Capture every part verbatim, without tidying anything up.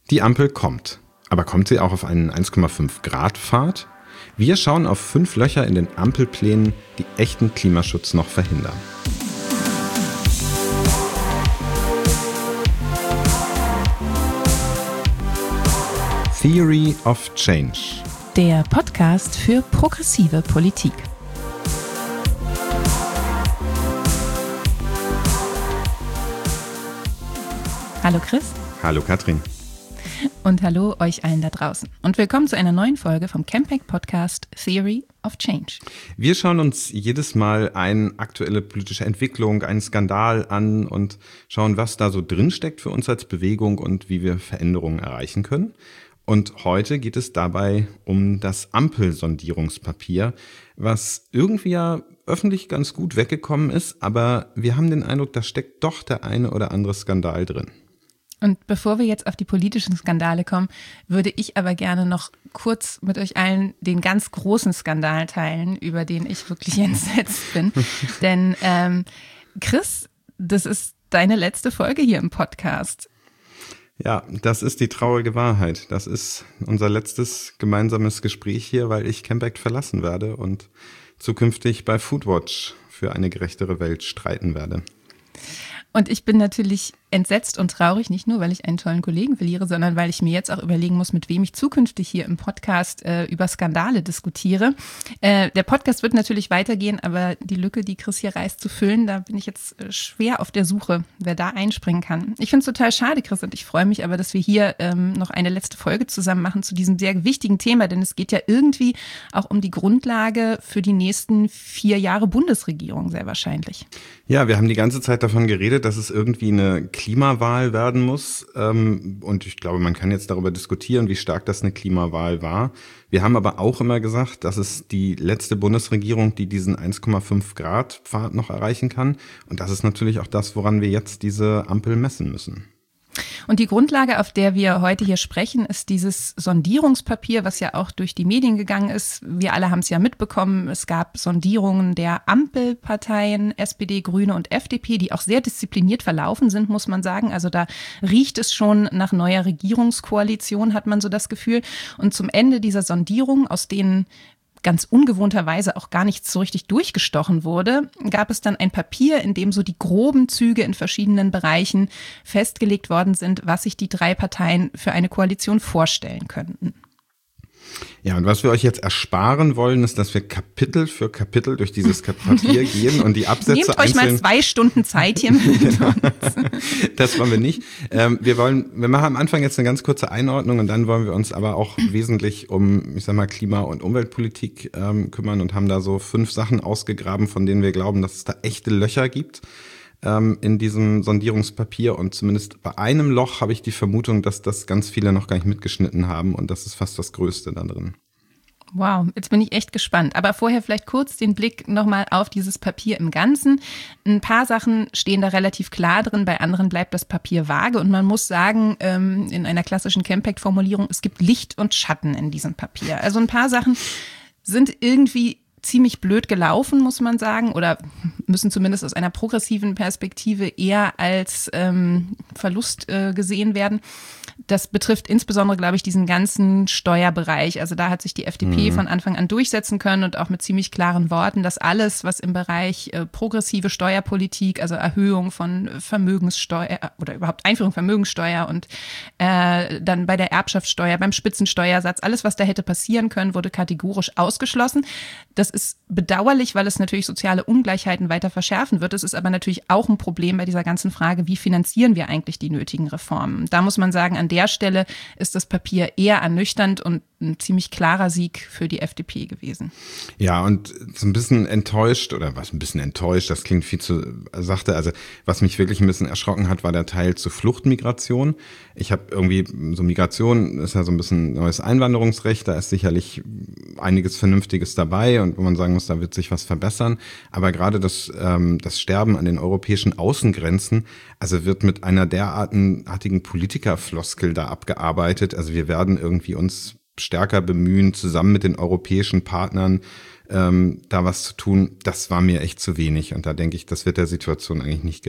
Die Ampel kommt. Aber kommt sie auch auf einen eins Komma fünf Grad Pfad? Wir schauen auf fünf Löcher in den Ampelplänen, die echten Klimaschutz noch verhindern. Theory of Change. Der Podcast für progressive Politik. Hallo Chris. Hallo Katrin. Und hallo euch allen da draußen. Und willkommen zu einer neuen Folge vom Campact Podcast Theory of Change. Wir schauen uns jedes Mal eine aktuelle politische Entwicklung, einen Skandal an und schauen, was da so drinsteckt für uns als Bewegung und wie wir Veränderungen erreichen können. Und heute geht es dabei um das Ampelsondierungspapier, was irgendwie ja öffentlich ganz gut weggekommen ist, aber wir haben den Eindruck, da steckt doch der eine oder andere Skandal drin. Und bevor wir jetzt auf die politischen Skandale kommen, würde ich aber gerne noch kurz mit euch allen den ganz großen Skandal teilen, über den ich wirklich entsetzt bin. Denn ähm, Chris, das ist deine letzte Folge hier im Podcast. Ja, das ist die traurige Wahrheit. Das ist unser letztes gemeinsames Gespräch hier, weil ich Campact verlassen werde und zukünftig bei Foodwatch für eine gerechtere Welt streiten werde. Und ich bin natürlich entsetzt und traurig, nicht nur, weil ich einen tollen Kollegen verliere, sondern weil ich mir jetzt auch überlegen muss, mit wem ich zukünftig hier im Podcast äh, über Skandale diskutiere. Äh, der Podcast wird natürlich weitergehen, aber die Lücke, die Chris hier reißt, zu füllen, da bin ich jetzt äh, schwer auf der Suche, wer da einspringen kann. Ich finde es total schade, Chris, und ich freue mich aber, dass wir hier ähm, noch eine letzte Folge zusammen machen zu diesem sehr wichtigen Thema, denn es geht ja irgendwie auch um die Grundlage für die nächsten vier Jahre Bundesregierung, sehr wahrscheinlich. Ja, wir haben die ganze Zeit davon geredet, dass es irgendwie eine Klimawahl werden muss. Und ich glaube, man kann jetzt darüber diskutieren, wie stark das eine Klimawahl war. Wir haben aber auch immer gesagt, dass es die letzte Bundesregierung, die diesen eins Komma fünf Grad Pfad noch erreichen kann. Und das ist natürlich auch das, woran wir jetzt diese Ampel messen müssen. Und die Grundlage, auf der wir heute hier sprechen, ist dieses Sondierungspapier, was ja auch durch die Medien gegangen ist. Wir alle haben es ja mitbekommen. Es gab Sondierungen der Ampelparteien, S P D, Grüne und F D P, die auch sehr diszipliniert verlaufen sind, muss man sagen. Also da riecht es schon nach neuer Regierungskoalition, hat man so das Gefühl. Und zum Ende dieser Sondierung, aus denen ganz ungewohnterweise auch gar nichts so richtig durchgestochen wurde, gab es dann ein Papier, in dem so die groben Züge in verschiedenen Bereichen festgelegt worden sind, was sich die drei Parteien für eine Koalition vorstellen könnten. Ja, und was wir euch jetzt ersparen wollen, ist, dass wir Kapitel für Kapitel durch dieses Papier gehen und die Absätze Nehmt euch mal zwei Stunden Zeit hier mit uns. Das wollen wir nicht. Ähm, wir wollen, wir machen am Anfang jetzt eine ganz kurze Einordnung und dann wollen wir uns aber auch wesentlich um, ich sag mal, Klima- und Umweltpolitik ähm, kümmern und haben da so fünf Sachen ausgegraben, von denen wir glauben, dass es da echte Löcher gibt ähm, in diesem Sondierungspapier. Und zumindest bei einem Loch habe ich die Vermutung, dass das ganz viele noch gar nicht mitgeschnitten haben und das ist fast das Größte da drin. Wow, jetzt bin ich echt gespannt. Aber vorher vielleicht kurz den Blick nochmal auf dieses Papier im Ganzen. Ein paar Sachen stehen da relativ klar drin, bei anderen bleibt das Papier vage. Und man muss sagen, in einer klassischen Campact-Formulierung, es gibt Licht und Schatten in diesem Papier. Also ein paar Sachen sind irgendwie ziemlich blöd gelaufen, muss man sagen, oder müssen zumindest aus einer progressiven Perspektive eher als ähm, Verlust äh, gesehen werden. Das betrifft insbesondere, glaube ich, diesen ganzen Steuerbereich. Also da hat sich die F D P mhm. von Anfang an durchsetzen können und auch mit ziemlich klaren Worten, dass alles, was im Bereich äh, progressive Steuerpolitik, also Erhöhung von Vermögenssteuer oder überhaupt Einführung Vermögenssteuer und äh, dann bei der Erbschaftssteuer, beim Spitzensteuersatz, alles, was da hätte passieren können, wurde kategorisch ausgeschlossen. Das ist bedauerlich, weil es natürlich soziale Ungleichheiten weiter verschärfen wird. Es ist aber natürlich auch ein Problem bei dieser ganzen Frage, wie finanzieren wir eigentlich die nötigen Reformen? Da muss man sagen, an der Stelle ist das Papier eher ernüchternd und ein ziemlich klarer Sieg für die F D P gewesen. Ja, und so ein bisschen enttäuscht, oder was ein bisschen enttäuscht, das klingt viel zu sachte, also was mich wirklich ein bisschen erschrocken hat, war der Teil zu Fluchtmigration. Ich habe irgendwie, so Migration ist ja so ein bisschen neues Einwanderungsrecht, da ist sicherlich einiges Vernünftiges dabei und wo man sagen muss, da wird sich was verbessern. Aber gerade das, ähm, das Sterben an den europäischen Außengrenzen, also wird mit einer derartigen Politikerfloskel da abgearbeitet. Also wir werden irgendwie uns stärker bemühen, zusammen mit den europäischen Partnern ähm, da was zu tun. Das war mir echt zu wenig und da denke ich, das wird der Situation eigentlich nicht gerecht.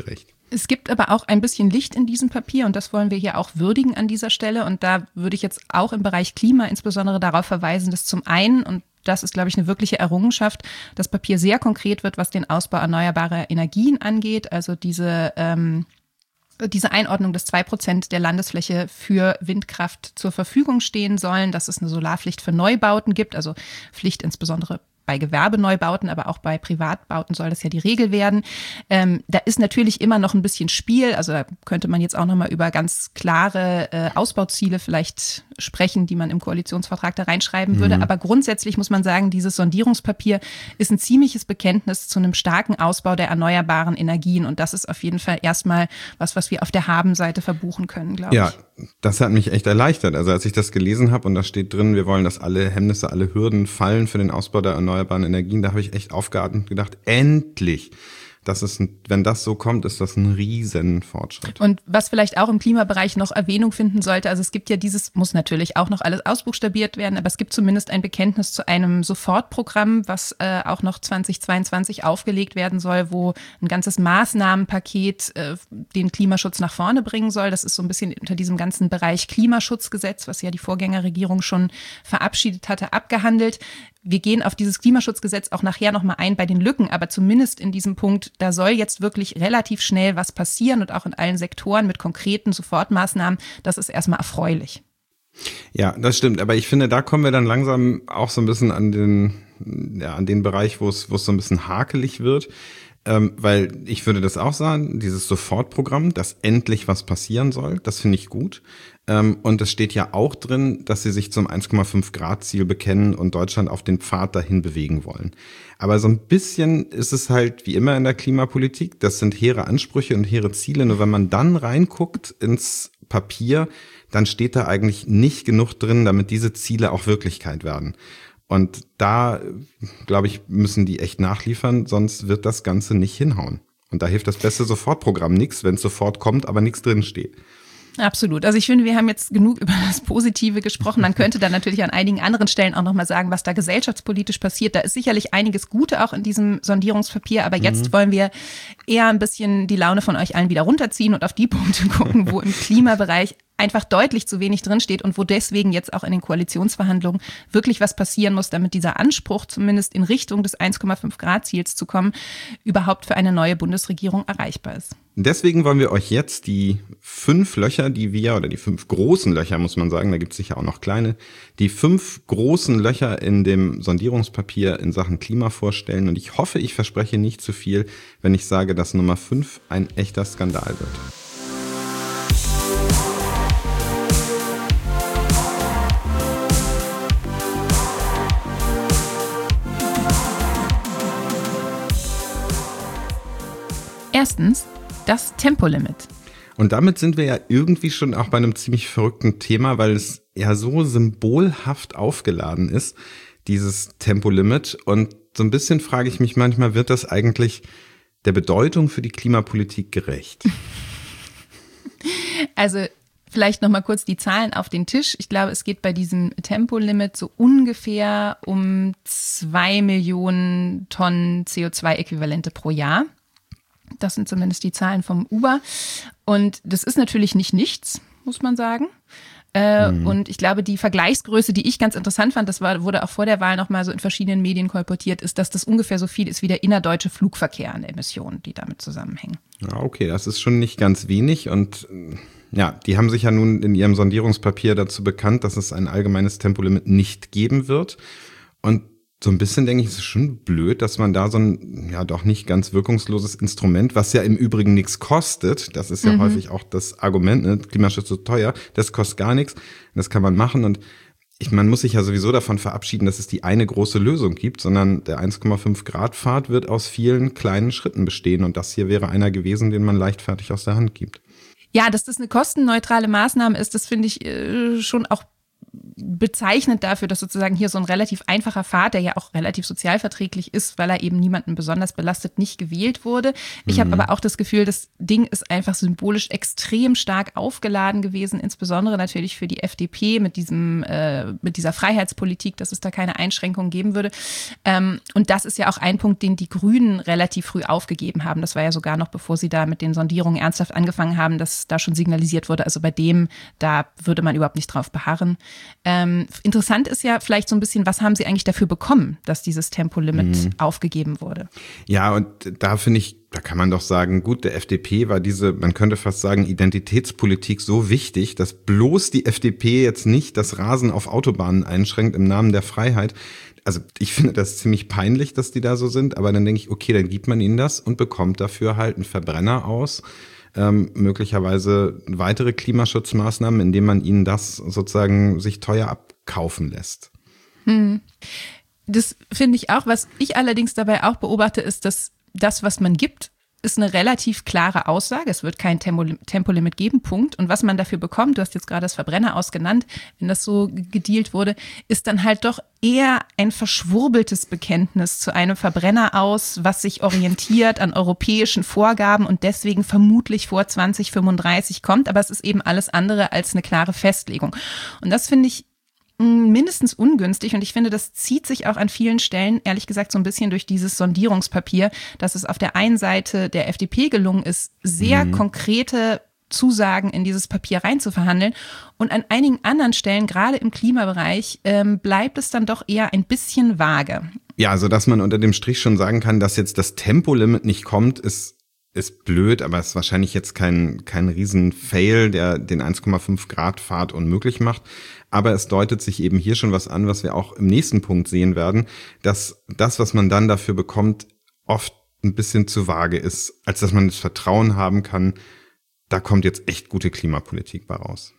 Es gibt aber auch ein bisschen Licht in diesem Papier und das wollen wir hier auch würdigen an dieser Stelle. Und da würde ich jetzt auch im Bereich Klima insbesondere darauf verweisen, dass zum einen, und das ist, glaube ich, eine wirkliche Errungenschaft, das Papier sehr konkret wird, was den Ausbau erneuerbarer Energien angeht. Also diese ähm, diese Einordnung, dass zwei Prozent der Landesfläche für Windkraft zur Verfügung stehen sollen, dass es eine Solarpflicht für Neubauten gibt, also Pflicht insbesondere bei Gewerbeneubauten, aber auch bei Privatbauten soll das ja die Regel werden. Ähm, da ist natürlich immer noch ein bisschen Spiel. Also da könnte man jetzt auch noch mal über ganz klare äh, Ausbauziele vielleicht sprechen, die man im Koalitionsvertrag da reinschreiben mhm. würde. Aber grundsätzlich muss man sagen, dieses Sondierungspapier ist ein ziemliches Bekenntnis zu einem starken Ausbau der erneuerbaren Energien. Und das ist auf jeden Fall erstmal was, was wir auf der Habenseite verbuchen können, glaube ja, ich. Ja, das hat mich echt erleichtert. Also als ich das gelesen habe und da steht drin, wir wollen, dass alle Hemmnisse, alle Hürden fallen für den Ausbau der erneuerbaren Energien, da habe ich echt aufgeatmet und gedacht, endlich. Das ist ein, wenn das so kommt, ist das ein riesen Fortschritt. Und was vielleicht auch im Klimabereich noch Erwähnung finden sollte, also es gibt ja dieses, muss natürlich auch noch alles ausbuchstabiert werden, aber es gibt zumindest ein Bekenntnis zu einem Sofortprogramm, was äh, auch noch zweitausendzweiundzwanzig aufgelegt werden soll, wo ein ganzes Maßnahmenpaket äh, den Klimaschutz nach vorne bringen soll. Das ist so ein bisschen unter diesem ganzen Bereich Klimaschutzgesetz, was ja die Vorgängerregierung schon verabschiedet hatte, abgehandelt. Wir gehen auf dieses Klimaschutzgesetz auch nachher nochmal ein bei den Lücken, aber zumindest in diesem Punkt, da soll jetzt wirklich relativ schnell was passieren und auch in allen Sektoren mit konkreten Sofortmaßnahmen. Das ist erstmal erfreulich. Ja, das stimmt. Aber ich finde, da kommen wir dann langsam auch so ein bisschen an den, ja, an den Bereich, wo es, wo es so ein bisschen hakelig wird. Ähm, weil ich würde das auch sagen, dieses Sofortprogramm, dass endlich was passieren soll, das finde ich gut. Ähm, und es steht ja auch drin, dass sie sich zum eins Komma fünf Grad Ziel bekennen und Deutschland auf den Pfad dahin bewegen wollen. Aber so ein bisschen ist es halt wie immer in der Klimapolitik, das sind hehre Ansprüche und hehre Ziele. Nur wenn man dann reinguckt ins Papier, dann steht da eigentlich nicht genug drin, damit diese Ziele auch Wirklichkeit werden. Und da, glaube ich, müssen die echt nachliefern, sonst wird das Ganze nicht hinhauen. Und da hilft das beste Sofortprogramm nichts, wenn es sofort kommt, aber nichts drin steht. Absolut. Also ich finde, wir haben jetzt genug über das Positive gesprochen. Man könnte dann natürlich an einigen anderen Stellen auch nochmal sagen, was da gesellschaftspolitisch passiert. Da ist sicherlich einiges Gute auch in diesem Sondierungspapier. Aber jetzt mhm. wollen wir eher ein bisschen die Laune von euch allen wieder runterziehen und auf die Punkte gucken, wo im Klimabereich einfach deutlich zu wenig drinsteht und wo deswegen jetzt auch in den Koalitionsverhandlungen wirklich was passieren muss, damit dieser Anspruch, zumindest in Richtung des eins Komma fünf Grad Ziels zu kommen, überhaupt für eine neue Bundesregierung erreichbar ist. Deswegen wollen wir euch jetzt die fünf Löcher, die wir, oder die fünf großen Löcher, muss man sagen, da gibt es sicher auch noch kleine, die fünf großen Löcher in dem Sondierungspapier in Sachen Klima vorstellen. Und ich hoffe, ich verspreche nicht zu viel, wenn ich sage, dass Nummer fünf ein echter Skandal wird. Erstens, das Tempolimit. Und damit sind wir ja irgendwie schon auch bei einem ziemlich verrückten Thema, weil es ja so symbolhaft aufgeladen ist, dieses Tempolimit. Und so ein bisschen frage ich mich manchmal, wird das eigentlich der Bedeutung für die Klimapolitik gerecht? Also vielleicht noch mal kurz die Zahlen auf den Tisch. Ich glaube, es geht bei diesem Tempolimit so ungefähr um zwei Millionen Tonnen C O zwei Äquivalente pro Jahr. Das sind zumindest die Zahlen vom Uber. Und das ist natürlich nicht nichts, muss man sagen. Äh, mhm. Und ich glaube, die Vergleichsgröße, die ich ganz interessant fand, das war, wurde auch vor der Wahl nochmal so in verschiedenen Medien kolportiert, ist, dass das ungefähr so viel ist wie der innerdeutsche Flugverkehr an Emissionen, die damit zusammenhängen. Ja, okay, das ist schon nicht ganz wenig. Und ja, die haben sich ja nun in ihrem Sondierungspapier dazu bekannt, dass es ein allgemeines Tempolimit nicht geben wird. Und so ein bisschen denke ich, es ist schon blöd, dass man da so ein, ja doch nicht ganz wirkungsloses Instrument, was ja im Übrigen nichts kostet, das ist ja mhm. häufig auch das Argument, ne, Klimaschutz so teuer, das kostet gar nichts, das kann man machen und ich, man muss sich ja sowieso davon verabschieden, dass es die eine große Lösung gibt, sondern der eins Komma fünf Grad Pfad wird aus vielen kleinen Schritten bestehen und das hier wäre einer gewesen, den man leichtfertig aus der Hand gibt. Ja, dass das eine kostenneutrale Maßnahme ist, das finde ich äh, schon auch bezeichnend dafür, dass sozusagen hier so ein relativ einfacher Pfad, der ja auch relativ sozialverträglich ist, weil er eben niemanden besonders belastet, nicht gewählt wurde. Ich mhm. habe aber auch das Gefühl, das Ding ist einfach symbolisch extrem stark aufgeladen gewesen, insbesondere natürlich für die F D P mit diesem, äh, mit dieser Freiheitspolitik, dass es da keine Einschränkungen geben würde. Ähm, und das ist ja auch ein Punkt, den die Grünen relativ früh aufgegeben haben. Das war ja sogar noch, bevor sie da mit den Sondierungen ernsthaft angefangen haben, dass da schon signalisiert wurde, also bei dem, da würde man überhaupt nicht drauf beharren. Ähm, interessant ist ja vielleicht so ein bisschen, was haben Sie eigentlich dafür bekommen, dass dieses Tempolimit mhm. aufgegeben wurde? Ja, und da finde ich, da kann man doch sagen, gut, der F D P war diese, man könnte fast sagen, Identitätspolitik so wichtig, dass bloß die F D P jetzt nicht das Rasen auf Autobahnen einschränkt im Namen der Freiheit. Also ich finde das ziemlich peinlich, dass die da so sind, aber dann denke ich, okay, dann gibt man ihnen das und bekommt dafür halt einen Verbrenner aus. Ähm, möglicherweise weitere Klimaschutzmaßnahmen, indem man ihnen das sozusagen sich teuer abkaufen lässt. Hm. Das finde ich auch. Was ich allerdings dabei auch beobachte, ist, dass das, was man gibt, ist eine relativ klare Aussage. Es wird kein Tempo, Tempolimit geben, Punkt. Und was man dafür bekommt, du hast jetzt gerade das Verbrenner ausgenannt, wenn das so gedealt wurde, ist dann halt doch eher ein verschwurbeltes Bekenntnis zu einem Verbrenner aus, was sich orientiert an europäischen Vorgaben und deswegen vermutlich vor zwanzig fünfunddreißig kommt. Aber es ist eben alles andere als eine klare Festlegung. Und das finde ich mindestens ungünstig und ich finde, das zieht sich auch an vielen Stellen, ehrlich gesagt, so ein bisschen durch dieses Sondierungspapier, dass es auf der einen Seite der F D P gelungen ist, sehr mhm. konkrete Zusagen in dieses Papier reinzuverhandeln und an einigen anderen Stellen, gerade im Klimabereich, ähm, bleibt es dann doch eher ein bisschen vage. Ja, also dass man unter dem Strich schon sagen kann, dass jetzt das Tempolimit nicht kommt, ist ist blöd, aber es ist wahrscheinlich jetzt kein kein Riesen-Fail, der den eins Komma fünf Grad Pfad unmöglich macht. Aber es deutet sich eben hier schon was an, was wir auch im nächsten Punkt sehen werden, dass das, was man dann dafür bekommt, oft ein bisschen zu vage ist, als dass man das Vertrauen haben kann, da kommt jetzt echt gute Klimapolitik bei raus.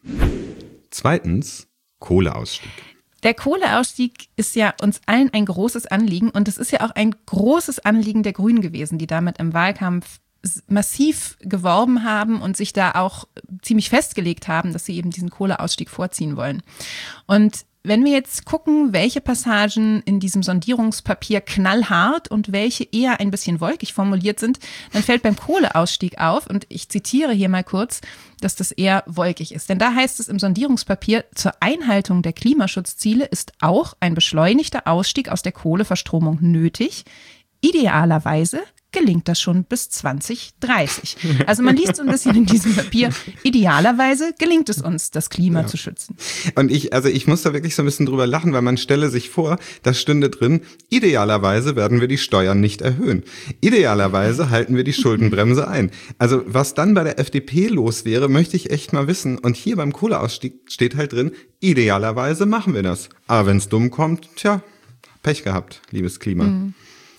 Zweitens, Kohleausstieg. Der Kohleausstieg ist ja uns allen ein großes Anliegen und es ist ja auch ein großes Anliegen der Grünen gewesen, die damit im Wahlkampf massiv geworben haben und sich da auch ziemlich festgelegt haben, dass sie eben diesen Kohleausstieg vorziehen wollen. Und wenn wir jetzt gucken, welche Passagen in diesem Sondierungspapier knallhart und welche eher ein bisschen wolkig formuliert sind, dann fällt beim Kohleausstieg auf, und ich zitiere hier mal kurz, dass das eher wolkig ist. Denn da heißt es im Sondierungspapier, zur Einhaltung der Klimaschutzziele ist auch ein beschleunigter Ausstieg aus der Kohleverstromung nötig. Idealerweise gelingt das schon bis zwanzig dreißig. Also man liest so ein bisschen in diesem Papier, idealerweise gelingt es uns, das Klima ja. zu schützen. Und ich, also ich muss da wirklich so ein bisschen drüber lachen, weil man stelle sich vor, da stünde drin, idealerweise werden wir die Steuern nicht erhöhen. Idealerweise halten wir die Schuldenbremse ein. Also was dann bei der F D P los wäre, möchte ich echt mal wissen. Und hier beim Kohleausstieg steht halt drin, idealerweise machen wir das. Aber wenn es dumm kommt, tja, Pech gehabt, liebes Klima. Mhm.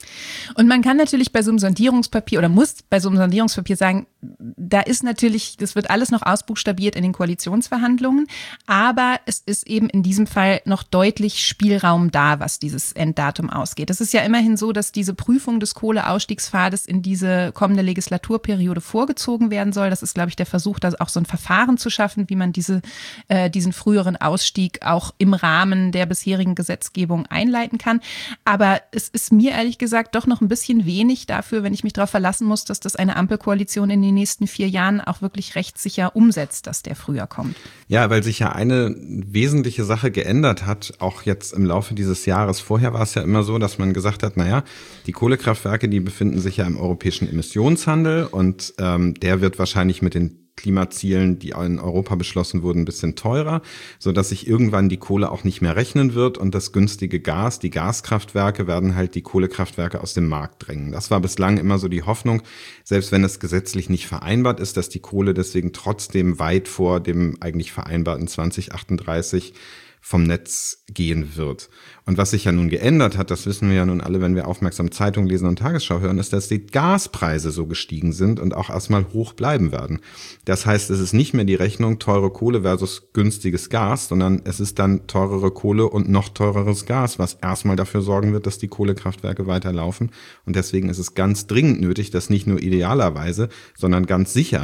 Und man kann natürlich bei so einem Sondierungspapier oder muss bei so einem Sondierungspapier sagen, da ist natürlich, das wird alles noch ausbuchstabiert in den Koalitionsverhandlungen, aber es ist eben in diesem Fall noch deutlich Spielraum da, was dieses Enddatum ausgeht. Es ist ja immerhin so, dass diese Prüfung des Kohleausstiegspfades in diese kommende Legislaturperiode vorgezogen werden soll. Das ist, glaube ich, der Versuch, da auch so ein Verfahren zu schaffen, wie man diese, äh, diesen früheren Ausstieg auch im Rahmen der bisherigen Gesetzgebung einleiten kann. Aber es ist mir ehrlich gesagt doch noch ein bisschen wenig dafür, wenn ich mich darauf verlassen muss, dass das eine Ampelkoalition in den nächsten vier Jahren auch wirklich rechtssicher umsetzt, dass der früher kommt. Ja, weil sich ja eine wesentliche Sache geändert hat, auch jetzt im Laufe dieses Jahres. Vorher war es ja immer so, dass man gesagt hat, naja, die Kohlekraftwerke, die befinden sich ja im europäischen Emissionshandel und ähm, der wird wahrscheinlich mit den Klimazielen, die in Europa beschlossen wurden, ein bisschen teurer, so dass sich irgendwann die Kohle auch nicht mehr rechnen wird und das günstige Gas, die Gaskraftwerke werden halt die Kohlekraftwerke aus dem Markt drängen. Das war bislang immer so die Hoffnung, selbst wenn es gesetzlich nicht vereinbart ist, dass die Kohle deswegen trotzdem weit vor dem eigentlich vereinbarten zwanzig achtunddreißig vom Netz gehen wird. Und was sich ja nun geändert hat, das wissen wir ja nun alle, wenn wir aufmerksam Zeitung lesen und Tagesschau hören, ist, dass die Gaspreise so gestiegen sind und auch erstmal hoch bleiben werden. Das heißt, es ist nicht mehr die Rechnung teure Kohle versus günstiges Gas, sondern es ist dann teurere Kohle und noch teureres Gas, was erstmal dafür sorgen wird, dass die Kohlekraftwerke weiterlaufen. Und deswegen ist es ganz dringend nötig, dass nicht nur idealerweise, sondern ganz sicher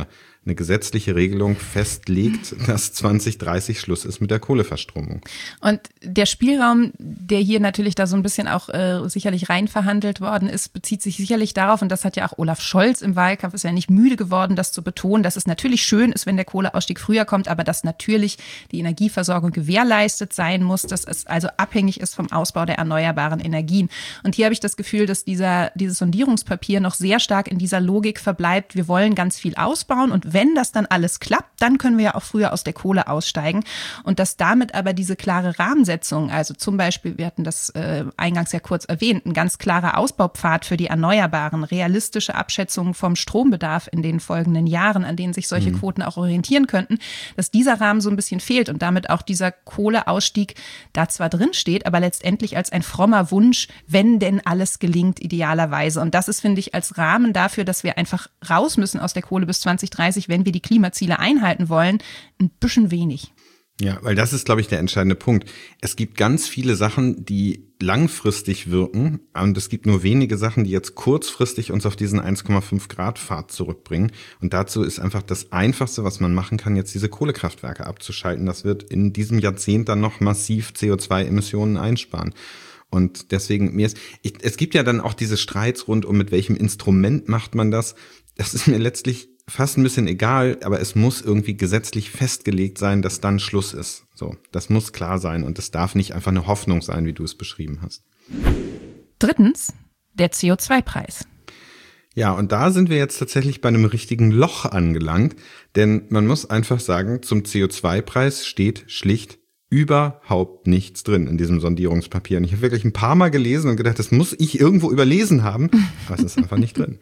eine gesetzliche Regelung festlegt, dass zwanzig dreißig Schluss ist mit der Kohleverstromung. Und der Spielraum, der hier natürlich da so ein bisschen auch äh, sicherlich rein verhandelt worden ist, bezieht sich sicherlich darauf, und das hat ja auch Olaf Scholz im Wahlkampf, ist ja nicht müde geworden, das zu betonen, dass es natürlich schön ist, wenn der Kohleausstieg früher kommt, aber dass natürlich die Energieversorgung gewährleistet sein muss, dass es also abhängig ist vom Ausbau der erneuerbaren Energien. Und hier habe ich das Gefühl, dass dieser dieses Sondierungspapier noch sehr stark in dieser Logik verbleibt, wir wollen ganz viel ausbauen und wenn das dann alles klappt, dann können wir ja auch früher aus der Kohle aussteigen und dass damit aber diese klare Rahmensetzung, also zum Beispiel, wir hatten das äh, eingangs ja kurz erwähnt, ein ganz klarer Ausbaupfad für die Erneuerbaren, realistische Abschätzungen vom Strombedarf in den folgenden Jahren, an denen sich solche mhm. Quoten auch orientieren könnten, dass dieser Rahmen so ein bisschen fehlt und damit auch dieser Kohleausstieg da zwar drin steht, aber letztendlich als ein frommer Wunsch, wenn denn alles gelingt, idealerweise. Und das ist, finde ich, als Rahmen dafür, dass wir einfach raus müssen aus der Kohle bis zwanzig dreißig, wenn wir die Klimaziele einhalten wollen, ein bisschen wenig. Ja, weil das ist, glaube ich, der entscheidende Punkt. Es gibt ganz viele Sachen, die langfristig wirken und es gibt nur wenige Sachen, die jetzt kurzfristig uns auf diesen eins Komma fünf Grad Pfad zurückbringen. Und dazu ist einfach das Einfachste, was man machen kann, jetzt diese Kohlekraftwerke abzuschalten. Das wird in diesem Jahrzehnt dann noch massiv C O zwei Emissionen einsparen. Und deswegen, mir ist, ich, es gibt ja dann auch diese Streits rund um, mit welchem Instrument macht man das. Das ist mir letztlich fast ein bisschen egal, aber es muss irgendwie gesetzlich festgelegt sein, dass dann Schluss ist. So, das muss klar sein und es darf nicht einfach eine Hoffnung sein, wie du es beschrieben hast. Drittens, der C O zwei Preis. Ja, und da sind wir jetzt tatsächlich bei einem richtigen Loch angelangt, denn man muss einfach sagen, zum C O zwei Preis steht schlicht überhaupt nichts drin in diesem Sondierungspapier. Und ich habe wirklich ein paar Mal gelesen und gedacht, das muss ich irgendwo überlesen haben, aber es ist einfach nicht drin.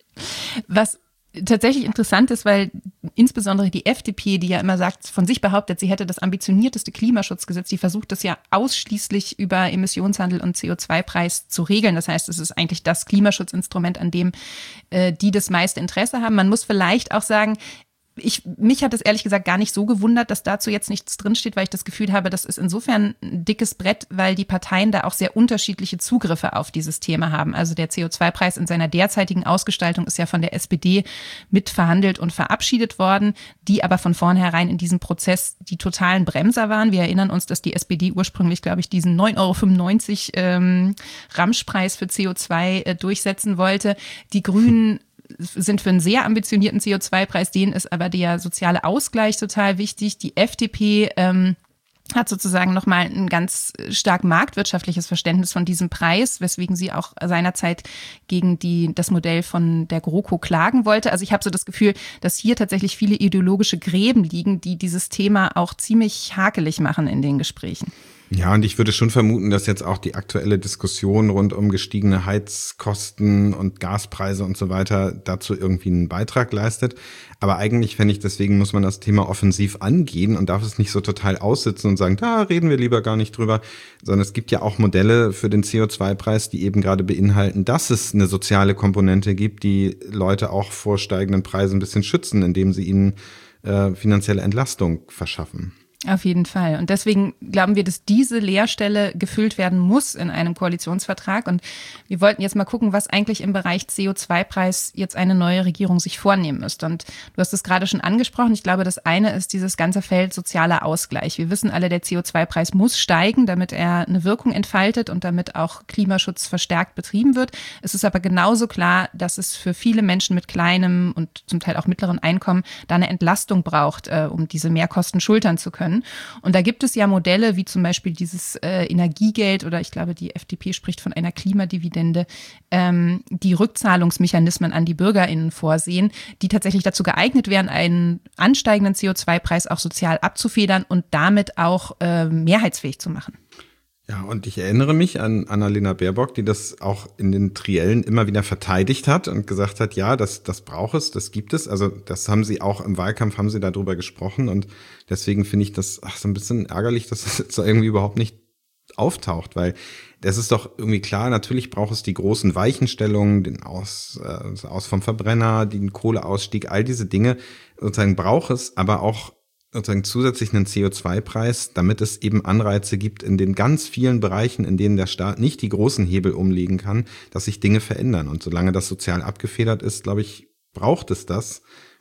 Was tatsächlich interessant ist, weil insbesondere die F D P, die ja immer sagt, von sich behauptet, sie hätte das ambitionierteste Klimaschutzgesetz, die versucht das ja ausschließlich über Emissionshandel und C O zwei Preis zu regeln. Das heißt, es ist eigentlich das Klimaschutzinstrument, an dem äh, die das meiste Interesse haben. Man muss vielleicht auch sagen, Ich, mich hat es ehrlich gesagt gar nicht so gewundert, dass dazu jetzt nichts drinsteht, weil ich das Gefühl habe, das ist insofern ein dickes Brett, weil die Parteien da auch sehr unterschiedliche Zugriffe auf dieses Thema haben. Also der C O zwei Preis in seiner derzeitigen Ausgestaltung ist ja von der S P D mitverhandelt und verabschiedet worden, die aber von vornherein in diesem Prozess die totalen Bremser waren. Wir erinnern uns, dass die S P D ursprünglich, glaube ich, diesen neun Euro fünfundneunzig ähm, Ramschpreis für C O zwei äh, durchsetzen wollte. Die Grünen sind für einen sehr ambitionierten C O zwei Preis, denen ist aber der soziale Ausgleich total wichtig. Die F D P ähm, hat sozusagen nochmal ein ganz stark marktwirtschaftliches Verständnis von diesem Preis, weswegen sie auch seinerzeit gegen die das Modell von der GroKo klagen wollte. Also ich habe so das Gefühl, dass hier tatsächlich viele ideologische Gräben liegen, die dieses Thema auch ziemlich hakelig machen in den Gesprächen. Ja, und ich würde schon vermuten, dass jetzt auch die aktuelle Diskussion rund um gestiegene Heizkosten und Gaspreise und so weiter dazu irgendwie einen Beitrag leistet. Aber eigentlich fände ich, deswegen muss man das Thema offensiv angehen und darf es nicht so total aussitzen und sagen, da reden wir lieber gar nicht drüber, sondern es gibt ja auch Modelle für den C O zwei Preis, die eben gerade beinhalten, dass es eine soziale Komponente gibt, die Leute auch vor steigenden Preisen ein bisschen schützen, indem sie ihnen äh, finanzielle Entlastung verschaffen. Auf jeden Fall. Und deswegen glauben wir, dass diese Leerstelle gefüllt werden muss in einem Koalitionsvertrag. Und wir wollten jetzt mal gucken, was eigentlich im Bereich C O zwei Preis jetzt eine neue Regierung sich vornehmen müsste. Und du hast es gerade schon angesprochen. Ich glaube, das eine ist dieses ganze Feld sozialer Ausgleich. Wir wissen alle, der C O zwei Preis muss steigen, damit er eine Wirkung entfaltet und damit auch Klimaschutz verstärkt betrieben wird. Es ist aber genauso klar, dass es für viele Menschen mit kleinem und zum Teil auch mittleren Einkommen da eine Entlastung braucht, äh, um diese Mehrkosten schultern zu können. Und da gibt es ja Modelle wie zum Beispiel dieses äh, Energiegeld oder ich glaube, die F D P spricht von einer Klimadividende, ähm, die Rückzahlungsmechanismen an die BürgerInnen vorsehen, die tatsächlich dazu geeignet wären, einen ansteigenden C O zwei Preis auch sozial abzufedern und damit auch äh, mehrheitsfähig zu machen. Ja, und ich erinnere mich an Annalena Baerbock, die das auch in den Triellen immer wieder verteidigt hat und gesagt hat, ja, das, das braucht es, das gibt es. Also das haben sie auch im Wahlkampf, haben sie darüber gesprochen und deswegen finde ich das ach, so ein bisschen ärgerlich, dass das jetzt irgendwie überhaupt nicht auftaucht, weil das ist doch irgendwie klar, natürlich braucht es die großen Weichenstellungen, den Aus, äh, Aus vom Verbrenner, den Kohleausstieg, all diese Dinge sozusagen braucht es, aber auch sozusagen zusätzlich einen C O zwei Preis, damit es eben Anreize gibt in den ganz vielen Bereichen, in denen der Staat nicht die großen Hebel umlegen kann, dass sich Dinge verändern. Und solange das sozial abgefedert ist, glaube ich, braucht es das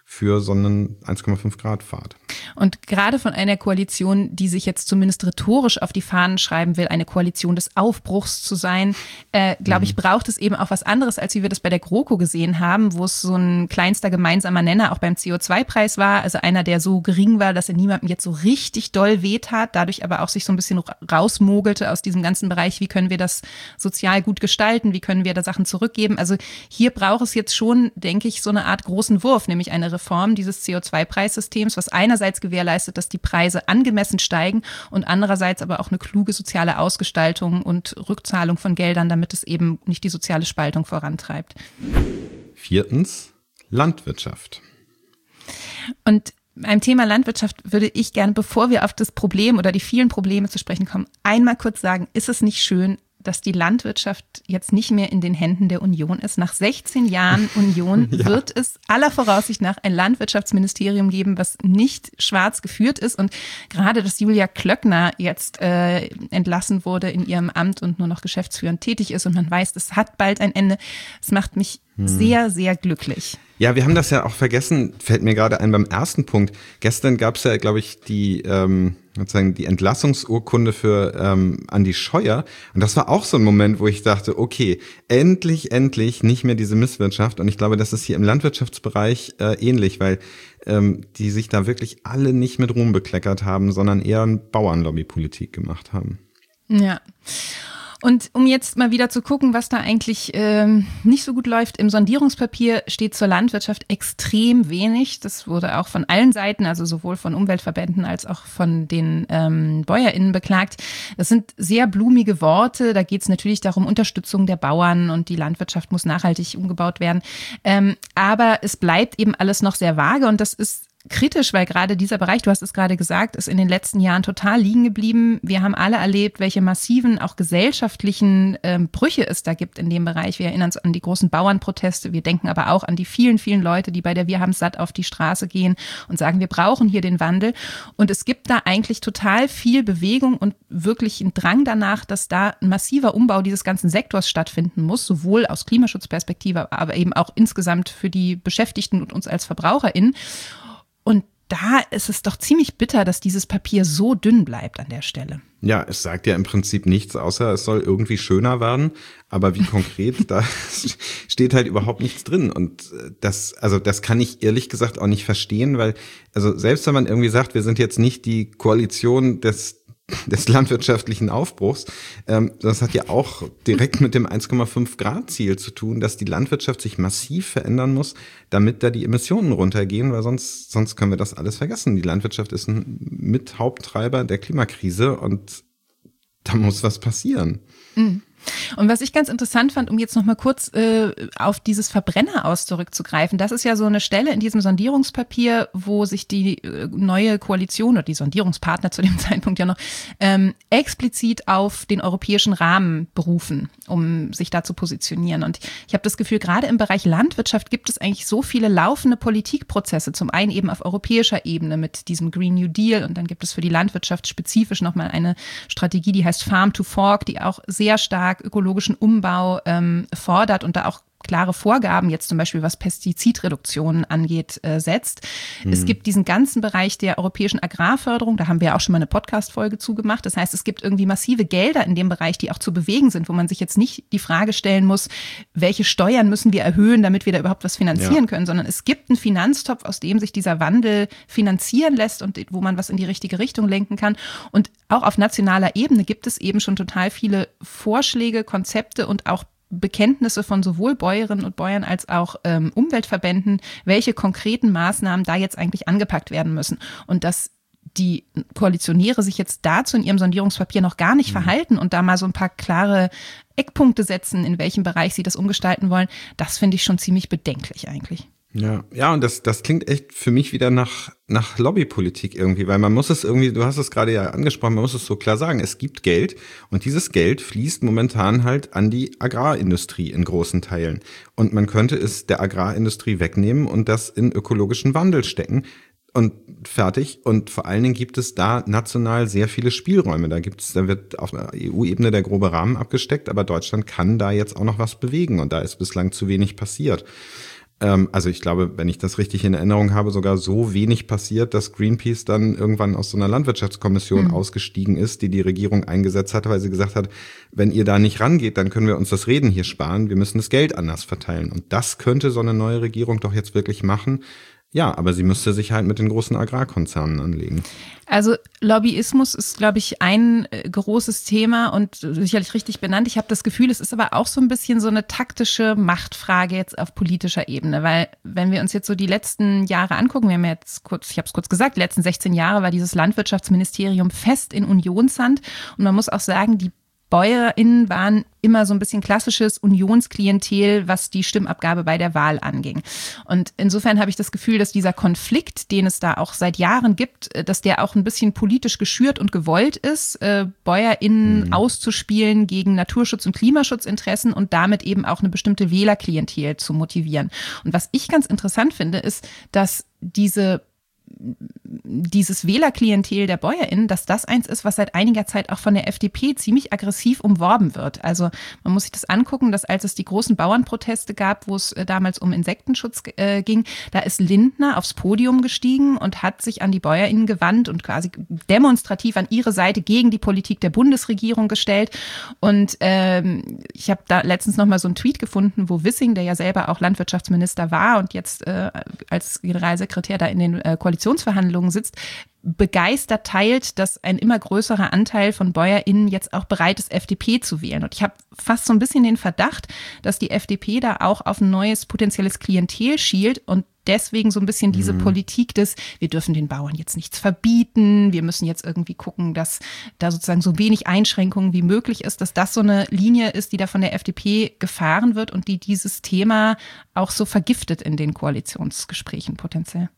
für so einen eins Komma fünf Grad Pfad. Und gerade von einer Koalition, die sich jetzt zumindest rhetorisch auf die Fahnen schreiben will, eine Koalition des Aufbruchs zu sein, äh, glaube ich, braucht es eben auch was anderes, als wie wir das bei der GroKo gesehen haben, wo es so ein kleinster gemeinsamer Nenner auch beim C O zwei Preis war, also einer, der so gering war, dass er niemandem jetzt so richtig doll wehtat, dadurch aber auch sich so ein bisschen rausmogelte aus diesem ganzen Bereich, wie können wir das sozial gut gestalten, wie können wir da Sachen zurückgeben. Also hier braucht es jetzt schon, denke ich, so eine Art großen Wurf, nämlich eine Reform dieses C O zwei Preissystems, was einerseits gewährleistet, dass die Preise angemessen steigen und andererseits aber auch eine kluge soziale Ausgestaltung und Rückzahlung von Geldern, damit es eben nicht die soziale Spaltung vorantreibt. Viertens, Landwirtschaft. Und beim Thema Landwirtschaft würde ich gerne, bevor wir auf das Problem oder die vielen Probleme zu sprechen kommen, einmal kurz sagen, ist es nicht schön, dass die Landwirtschaft jetzt nicht mehr in den Händen der Union ist. Nach sechzehn Jahren Union ja. wird es aller Voraussicht nach ein Landwirtschaftsministerium geben, was nicht schwarz geführt ist. Und gerade, dass Julia Klöckner jetzt äh, entlassen wurde in ihrem Amt und nur noch geschäftsführend tätig ist und man weiß, es hat bald ein Ende, das macht mich hm. sehr, sehr glücklich. Ja, wir haben das ja auch vergessen, fällt mir gerade ein beim ersten Punkt. Gestern gab es ja, glaube ich, die ähm, sozusagen die Entlassungsurkunde für ähm, Andi Scheuer. Und das war auch so ein Moment, wo ich dachte, okay, endlich, endlich nicht mehr diese Misswirtschaft. Und ich glaube, das ist hier im Landwirtschaftsbereich äh, ähnlich, weil ähm, die sich da wirklich alle nicht mit Ruhm bekleckert haben, sondern eher eine Bauernlobbypolitik gemacht haben. Ja. Und um jetzt mal wieder zu gucken, was da eigentlich ähm, nicht so gut läuft, im Sondierungspapier steht zur Landwirtschaft extrem wenig. Das wurde auch von allen Seiten, also sowohl von Umweltverbänden als auch von den ähm, BäuerInnen beklagt. Das sind sehr blumige Worte. Da geht es natürlich darum, Unterstützung der Bauern und die Landwirtschaft muss nachhaltig umgebaut werden. Ähm, aber es bleibt eben alles noch sehr vage und das ist kritisch, weil gerade dieser Bereich, du hast es gerade gesagt, ist in den letzten Jahren total liegen geblieben. Wir haben alle erlebt, welche massiven, auch gesellschaftlichen ähm, Brüche es da gibt in dem Bereich. Wir erinnern uns an die großen Bauernproteste. Wir denken aber auch an die vielen, vielen Leute, die bei der Wir haben's satt auf die Straße gehen und sagen, wir brauchen hier den Wandel. Und es gibt da eigentlich total viel Bewegung und wirklich einen Drang danach, dass da ein massiver Umbau dieses ganzen Sektors stattfinden muss, sowohl aus Klimaschutzperspektive, aber eben auch insgesamt für die Beschäftigten und uns als VerbraucherInnen. Und da ist es doch ziemlich bitter, dass dieses Papier so dünn bleibt an der Stelle. Ja, es sagt ja im Prinzip nichts, außer es soll irgendwie schöner werden. Aber wie konkret, da steht halt überhaupt nichts drin. Und das, also das kann ich ehrlich gesagt auch nicht verstehen, weil, also selbst wenn man irgendwie sagt, wir sind jetzt nicht die Koalition des des landwirtschaftlichen Aufbruchs. Ähm, das hat ja auch direkt mit dem eins Komma fünf Grad Ziel zu tun, dass die Landwirtschaft sich massiv verändern muss, damit da die Emissionen runtergehen, weil sonst, sonst können wir das alles vergessen. Die Landwirtschaft ist ein Mithaupttreiber der Klimakrise und da muss was passieren. Mhm. Und was ich ganz interessant fand, um jetzt noch mal kurz äh, auf dieses Verbrenner aus zurückzugreifen, das ist ja so eine Stelle in diesem Sondierungspapier, wo sich die äh, neue Koalition oder die Sondierungspartner zu dem Zeitpunkt ja noch ähm, explizit auf den europäischen Rahmen berufen, um sich da zu positionieren. Und ich habe das Gefühl, gerade im Bereich Landwirtschaft gibt es eigentlich so viele laufende Politikprozesse, zum einen eben auf europäischer Ebene mit diesem Green New Deal und dann gibt es für die Landwirtschaft spezifisch noch mal eine Strategie, die heißt Farm to Fork, die auch sehr stark ökologischen Umbau ähm, fordert und da auch klare Vorgaben, jetzt zum Beispiel was Pestizidreduktionen angeht, äh, setzt. Mhm. Es gibt diesen ganzen Bereich der europäischen Agrarförderung, da haben wir auch schon mal eine Podcast-Folge zugemacht. Das heißt, es gibt irgendwie massive Gelder in dem Bereich, die auch zu bewegen sind, wo man sich jetzt nicht die Frage stellen muss, welche Steuern müssen wir erhöhen, damit wir da überhaupt was finanzieren ja. können, sondern es gibt einen Finanztopf, aus dem sich dieser Wandel finanzieren lässt und wo man was in die richtige Richtung lenken kann. Und auch auf nationaler Ebene gibt es eben schon total viele Vorschläge, Konzepte und auch Bekenntnisse von sowohl Bäuerinnen und Bäuern als auch ähm, Umweltverbänden, welche konkreten Maßnahmen da jetzt eigentlich angepackt werden müssen. Und dass die Koalitionäre sich jetzt dazu in ihrem Sondierungspapier noch gar nicht mhm. verhalten und da mal so ein paar klare Eckpunkte setzen, in welchem Bereich sie das umgestalten wollen, das finde ich schon ziemlich bedenklich eigentlich. Ja, ja, und das, das klingt echt für mich wieder nach, nach Lobbypolitik irgendwie, weil man muss es irgendwie, du hast es gerade ja angesprochen, man muss es so klar sagen, es gibt Geld und dieses Geld fließt momentan halt an die Agrarindustrie in großen Teilen. Und man könnte es der Agrarindustrie wegnehmen und das in ökologischen Wandel stecken und fertig. Und vor allen Dingen gibt es da national sehr viele Spielräume. Da gibt's, da wird auf der E U-Ebene der grobe Rahmen abgesteckt, aber Deutschland kann da jetzt auch noch was bewegen und da ist bislang zu wenig passiert. Ähm, also ich glaube, wenn ich das richtig in Erinnerung habe, sogar so wenig passiert, dass Greenpeace dann irgendwann aus so einer Landwirtschaftskommission mhm. ausgestiegen ist, die die Regierung eingesetzt hat, weil sie gesagt hat, wenn ihr da nicht rangeht, dann können wir uns das Reden hier sparen, wir müssen das Geld anders verteilen. Und das könnte so eine neue Regierung doch jetzt wirklich machen. Ja, aber sie müsste sich halt mit den großen Agrarkonzernen anlegen. Also Lobbyismus ist, glaube ich, ein äh, großes Thema und sicherlich richtig benannt. Ich habe das Gefühl, es ist aber auch so ein bisschen so eine taktische Machtfrage jetzt auf politischer Ebene, weil wenn wir uns jetzt so die letzten Jahre angucken, wir haben ja jetzt kurz, ich habe es kurz gesagt, die letzten sechzehn Jahre war dieses Landwirtschaftsministerium fest in Unionshand und man muss auch sagen, die BäuerInnen waren immer so ein bisschen klassisches Unionsklientel, was die Stimmabgabe bei der Wahl anging. Und insofern habe ich das Gefühl, dass dieser Konflikt, den es da auch seit Jahren gibt, dass der auch ein bisschen politisch geschürt und gewollt ist, äh, BäuerInnen mhm. auszuspielen gegen Naturschutz- und Klimaschutzinteressen und damit eben auch eine bestimmte Wählerklientel zu motivieren. Und was ich ganz interessant finde, ist, dass diese dieses Wählerklientel der BäuerInnen, dass das eins ist, was seit einiger Zeit auch von der F D P ziemlich aggressiv umworben wird. Also man muss sich das angucken, dass als es die großen Bauernproteste gab, wo es damals um Insektenschutz äh, ging, da ist Lindner aufs Podium gestiegen und hat sich an die BäuerInnen gewandt und quasi demonstrativ an ihre Seite gegen die Politik der Bundesregierung gestellt. Und ähm, ich habe da letztens noch mal so einen Tweet gefunden, wo Wissing, der ja selber auch Landwirtschaftsminister war und jetzt äh, als Generalsekretär da in den äh, Koalitionsverhandlungen sitzt, begeistert teilt, dass ein immer größerer Anteil von BäuerInnen jetzt auch bereit ist, F D P zu wählen. Und ich habe fast so ein bisschen den Verdacht, dass die F D P da auch auf ein neues potenzielles Klientel schielt und deswegen so ein bisschen diese mhm. Politik des, wir dürfen den Bauern jetzt nichts verbieten, wir müssen jetzt irgendwie gucken, dass da sozusagen so wenig Einschränkungen wie möglich ist, dass das so eine Linie ist, die da von der F D P gefahren wird und die dieses Thema auch so vergiftet in den Koalitionsgesprächen potenziell.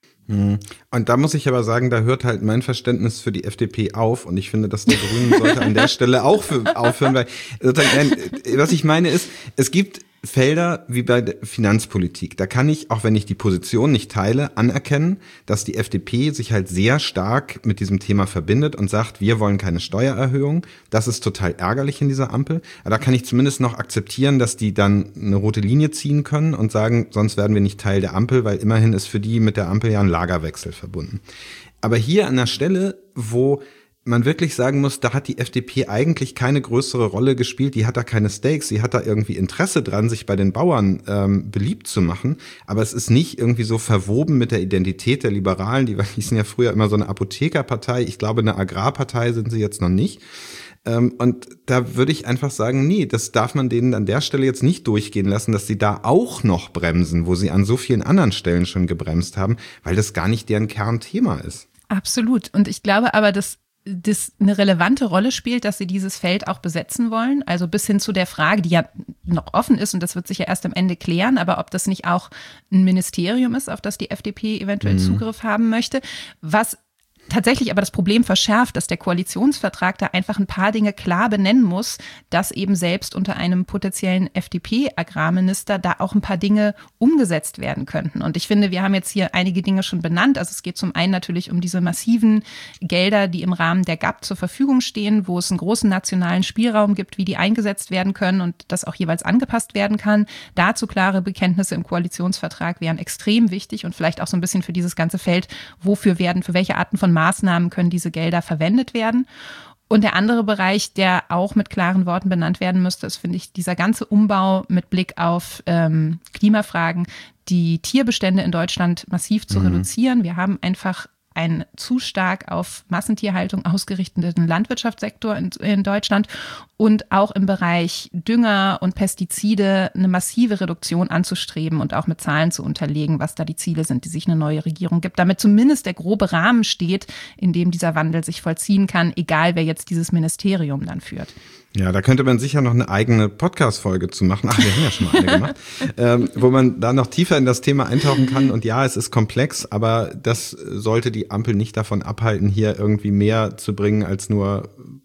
Und da muss ich aber sagen, da hört halt mein Verständnis für die F D P auf und ich finde, dass der Grünen sollte an der Stelle auch für, aufhören, weil sozusagen, was ich meine ist, es gibt Felder wie bei der Finanzpolitik. Da kann ich, auch wenn ich die Position nicht teile, anerkennen, dass die F D P sich halt sehr stark mit diesem Thema verbindet und sagt, wir wollen keine Steuererhöhung. Das ist total ärgerlich in dieser Ampel. Aber da kann ich zumindest noch akzeptieren, dass die dann eine rote Linie ziehen können und sagen, sonst werden wir nicht Teil der Ampel, weil immerhin ist für die mit der Ampel ja ein Lagerwechsel verbunden. Aber hier an der Stelle, wo man wirklich sagen muss, da hat die F D P eigentlich keine größere Rolle gespielt, die hat da keine Stakes, sie hat da irgendwie Interesse dran, sich bei den Bauern ähm, beliebt zu machen, aber es ist nicht irgendwie so verwoben mit der Identität der Liberalen, die hießen ja früher immer so eine Apothekerpartei, ich glaube eine Agrarpartei sind sie jetzt noch nicht. Ähm, und da würde ich einfach sagen, nee, das darf man denen an der Stelle jetzt nicht durchgehen lassen, dass sie da auch noch bremsen, wo sie an so vielen anderen Stellen schon gebremst haben, weil das gar nicht deren Kernthema ist. Absolut. Und ich glaube aber, dass das eine relevante Rolle spielt, dass sie dieses Feld auch besetzen wollen. Also bis hin zu der Frage, die ja noch offen ist und das wird sich ja erst am Ende klären, aber ob das nicht auch ein Ministerium ist, auf das die F D P eventuell mhm. Zugriff haben möchte, was tatsächlich aber das Problem verschärft, dass der Koalitionsvertrag da einfach ein paar Dinge klar benennen muss, dass eben selbst unter einem potenziellen F D P-Agrarminister da auch ein paar Dinge umgesetzt werden könnten. Und ich finde, wir haben jetzt hier einige Dinge schon benannt. Also es geht zum einen natürlich um diese massiven Gelder, die im Rahmen der G A P zur Verfügung stehen, wo es einen großen nationalen Spielraum gibt, wie die eingesetzt werden können und das auch jeweils angepasst werden kann. Dazu klare Bekenntnisse im Koalitionsvertrag wären extrem wichtig und vielleicht auch so ein bisschen für dieses ganze Feld, wofür werden, für welche Arten von Maßnahmen können diese Gelder verwendet werden. Und der andere Bereich, der auch mit klaren Worten benannt werden müsste, ist, finde ich, dieser ganze Umbau mit Blick auf ähm, Klimafragen, die Tierbestände in Deutschland massiv zu mhm. reduzieren. Wir haben einfach einen zu stark auf Massentierhaltung ausgerichteten Landwirtschaftssektor in, in Deutschland und auch im Bereich Dünger und Pestizide eine massive Reduktion anzustreben und auch mit Zahlen zu unterlegen, was da die Ziele sind, die sich eine neue Regierung gibt, damit zumindest der grobe Rahmen steht, in dem dieser Wandel sich vollziehen kann, egal wer jetzt dieses Ministerium dann führt. Ja, da könnte man sicher noch eine eigene Podcast-Folge zu machen. Ach, wir haben ja schon mal eine gemacht. ähm, wo man da noch tiefer in das Thema eintauchen kann. Und ja, es ist komplex, aber das sollte die Ampel nicht davon abhalten, hier irgendwie mehr zu bringen als nur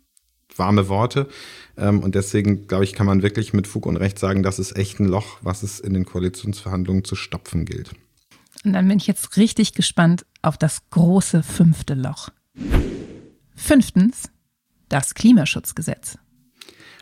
warme Worte. Ähm, und deswegen, glaube ich, kann man wirklich mit Fug und Recht sagen, das ist echt ein Loch, was es in den Koalitionsverhandlungen zu stopfen gilt. Und dann bin ich jetzt richtig gespannt auf das große fünfte Loch. Fünftens, das Klimaschutzgesetz.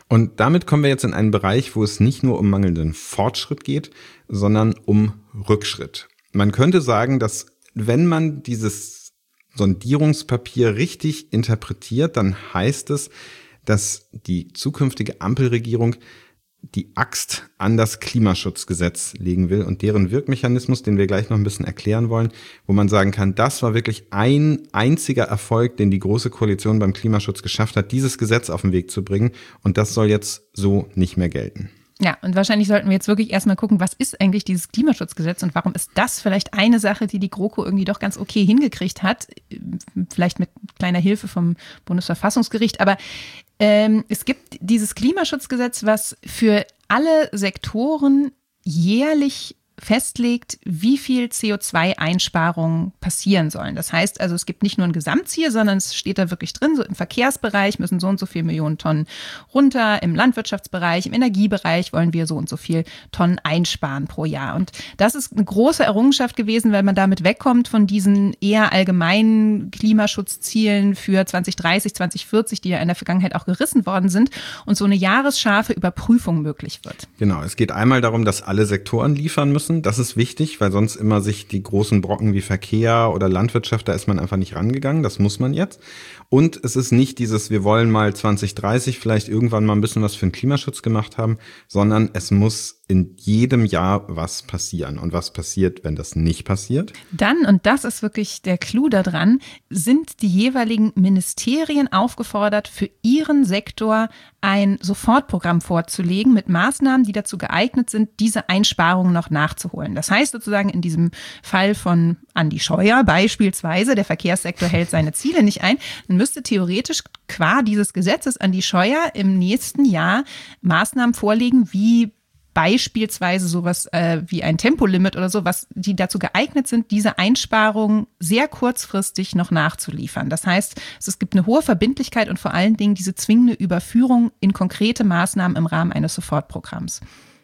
Und damit kommen wir jetzt in einen Bereich, wo es nicht nur um mangelnden Fortschritt geht, sondern um Rückschritt. Man könnte sagen, dass wenn man dieses Sondierungspapier richtig interpretiert, dann heißt es, dass die zukünftige Ampelregierung die Axt an das Klimaschutzgesetz legen will und deren Wirkmechanismus, den wir gleich noch ein bisschen erklären wollen, wo man sagen kann, das war wirklich ein einziger Erfolg, den die Große Koalition beim Klimaschutz geschafft hat, dieses Gesetz auf den Weg zu bringen, und das soll jetzt so nicht mehr gelten. Ja, und wahrscheinlich sollten wir jetzt wirklich erstmal gucken, was ist eigentlich dieses Klimaschutzgesetz und warum ist das vielleicht eine Sache, die die GroKo irgendwie doch ganz okay hingekriegt hat, vielleicht mit kleiner Hilfe vom Bundesverfassungsgericht, aber ähm, es gibt dieses Klimaschutzgesetz, was für alle Sektoren jährlich festlegt, wie viel C O zwei Einsparungen passieren sollen. Das heißt also, es gibt nicht nur ein Gesamtziel, sondern es steht da wirklich drin, so im Verkehrsbereich müssen so und so viel Millionen Tonnen runter, im Landwirtschaftsbereich, im Energiebereich wollen wir so und so viel Tonnen einsparen pro Jahr. Und das ist eine große Errungenschaft gewesen, weil man damit wegkommt von diesen eher allgemeinen Klimaschutzzielen für zwanzig dreißig, zwanzig vierzig, die ja in der Vergangenheit auch gerissen worden sind, und so eine jahresscharfe Überprüfung möglich wird. Genau, es geht einmal darum, dass alle Sektoren liefern müssen. Das ist wichtig, weil sonst immer sich die großen Brocken wie Verkehr oder Landwirtschaft, da ist man einfach nicht rangegangen. Das muss man jetzt. Und es ist nicht dieses, wir wollen mal zwanzig dreißig vielleicht irgendwann mal ein bisschen was für den Klimaschutz gemacht haben, sondern es muss in jedem Jahr was passieren. Und was passiert, wenn das nicht passiert? Dann, und das ist wirklich der Clou daran, sind die jeweiligen Ministerien aufgefordert, für ihren Sektor ein Sofortprogramm vorzulegen mit Maßnahmen, die dazu geeignet sind, diese Einsparungen noch nachzuholen. Das heißt sozusagen in diesem Fall von Andi Scheuer beispielsweise, der Verkehrssektor hält seine Ziele nicht ein, dann müsste theoretisch qua dieses Gesetzes Andi Scheuer im nächsten Jahr Maßnahmen vorlegen, wie beispielsweise sowas äh, wie ein Tempolimit oder so, was die dazu geeignet sind, diese Einsparungen sehr kurzfristig noch nachzuliefern. Das heißt, es gibt eine hohe Verbindlichkeit und vor allen Dingen diese zwingende Überführung in konkrete Maßnahmen im Rahmen eines Sofortprogramms.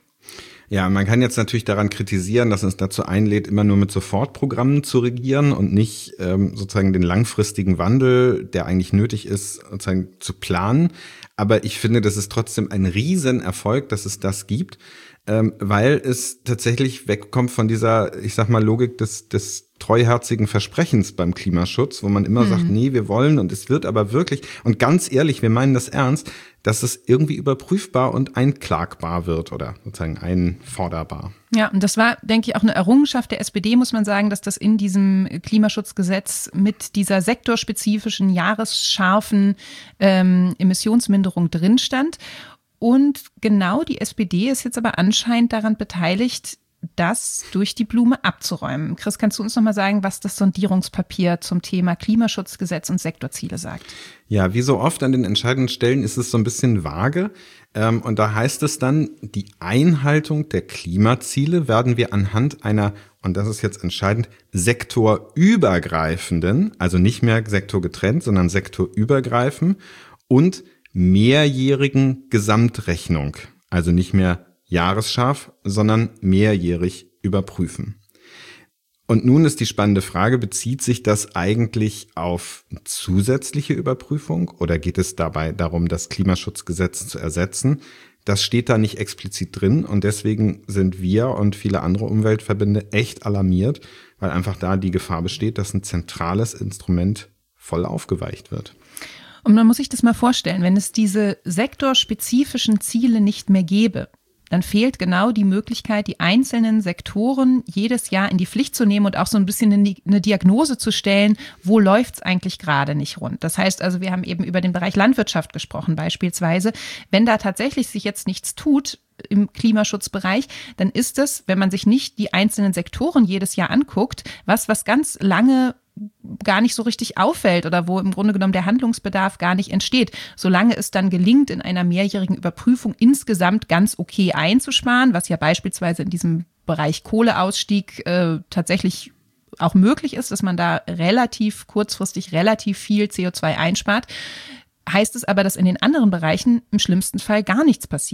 Ja, man kann jetzt natürlich daran kritisieren, dass es dazu einlädt, immer nur mit Sofortprogrammen zu regieren und nicht ähm, sozusagen den langfristigen Wandel, der eigentlich nötig ist, sozusagen zu planen. Aber ich finde, das ist trotzdem ein Riesenerfolg, dass es das gibt, ähm, weil es tatsächlich wegkommt von dieser, ich sag mal, Logik des, des treuherzigen Versprechens beim Klimaschutz, wo man immer mhm. sagt, nee, wir wollen, und es wird aber wirklich, und ganz ehrlich, wir meinen das ernst, dass es irgendwie überprüfbar und einklagbar wird oder sozusagen einforderbar. Ja, und das war, denke ich, auch eine Errungenschaft der S P D, muss man sagen, dass das in diesem Klimaschutzgesetz mit dieser sektorspezifischen, jahresscharfen ähm, Emissionsminderung drin stand. Und genau die S P D ist jetzt aber anscheinend daran beteiligt, das durch die Blume abzuräumen. Chris, kannst du uns noch mal sagen, was das Sondierungspapier zum Thema Klimaschutzgesetz und Sektorziele sagt? Ja, wie so oft an den entscheidenden Stellen ist es so ein bisschen vage. Und da heißt es dann, die Einhaltung der Klimaziele werden wir anhand einer, und das ist jetzt entscheidend, sektorübergreifenden, also nicht mehr sektorgetrennt, sondern sektorübergreifend und mehrjährigen Gesamtrechnung, also nicht mehr jahresscharf, sondern mehrjährig überprüfen. Und nun ist die spannende Frage, bezieht sich das eigentlich auf zusätzliche Überprüfung oder geht es dabei darum, das Klimaschutzgesetz zu ersetzen? Das steht da nicht explizit drin und deswegen sind wir und viele andere Umweltverbände echt alarmiert, weil einfach da die Gefahr besteht, dass ein zentrales Instrument voll aufgeweicht wird. Und man muss sich das mal vorstellen, wenn es diese sektorspezifischen Ziele nicht mehr gäbe, dann fehlt genau die Möglichkeit, die einzelnen Sektoren jedes Jahr in die Pflicht zu nehmen und auch so ein bisschen eine Diagnose zu stellen, wo läuft es eigentlich gerade nicht rund. Das heißt also, wir haben eben über den Bereich Landwirtschaft gesprochen beispielsweise. Wenn da tatsächlich sich jetzt nichts tut im Klimaschutzbereich, dann ist es, wenn man sich nicht die einzelnen Sektoren jedes Jahr anguckt, was, was ganz lange gar nicht so richtig auffällt oder wo im Grunde genommen der Handlungsbedarf gar nicht entsteht. Solange es dann gelingt, in einer mehrjährigen Überprüfung insgesamt ganz okay einzusparen, was ja beispielsweise in diesem Bereich Kohleausstieg äh, tatsächlich auch möglich ist, dass man da relativ kurzfristig relativ viel C O zwei einspart, heißt es aber, dass in den anderen Bereichen im schlimmsten Fall gar nichts passiert.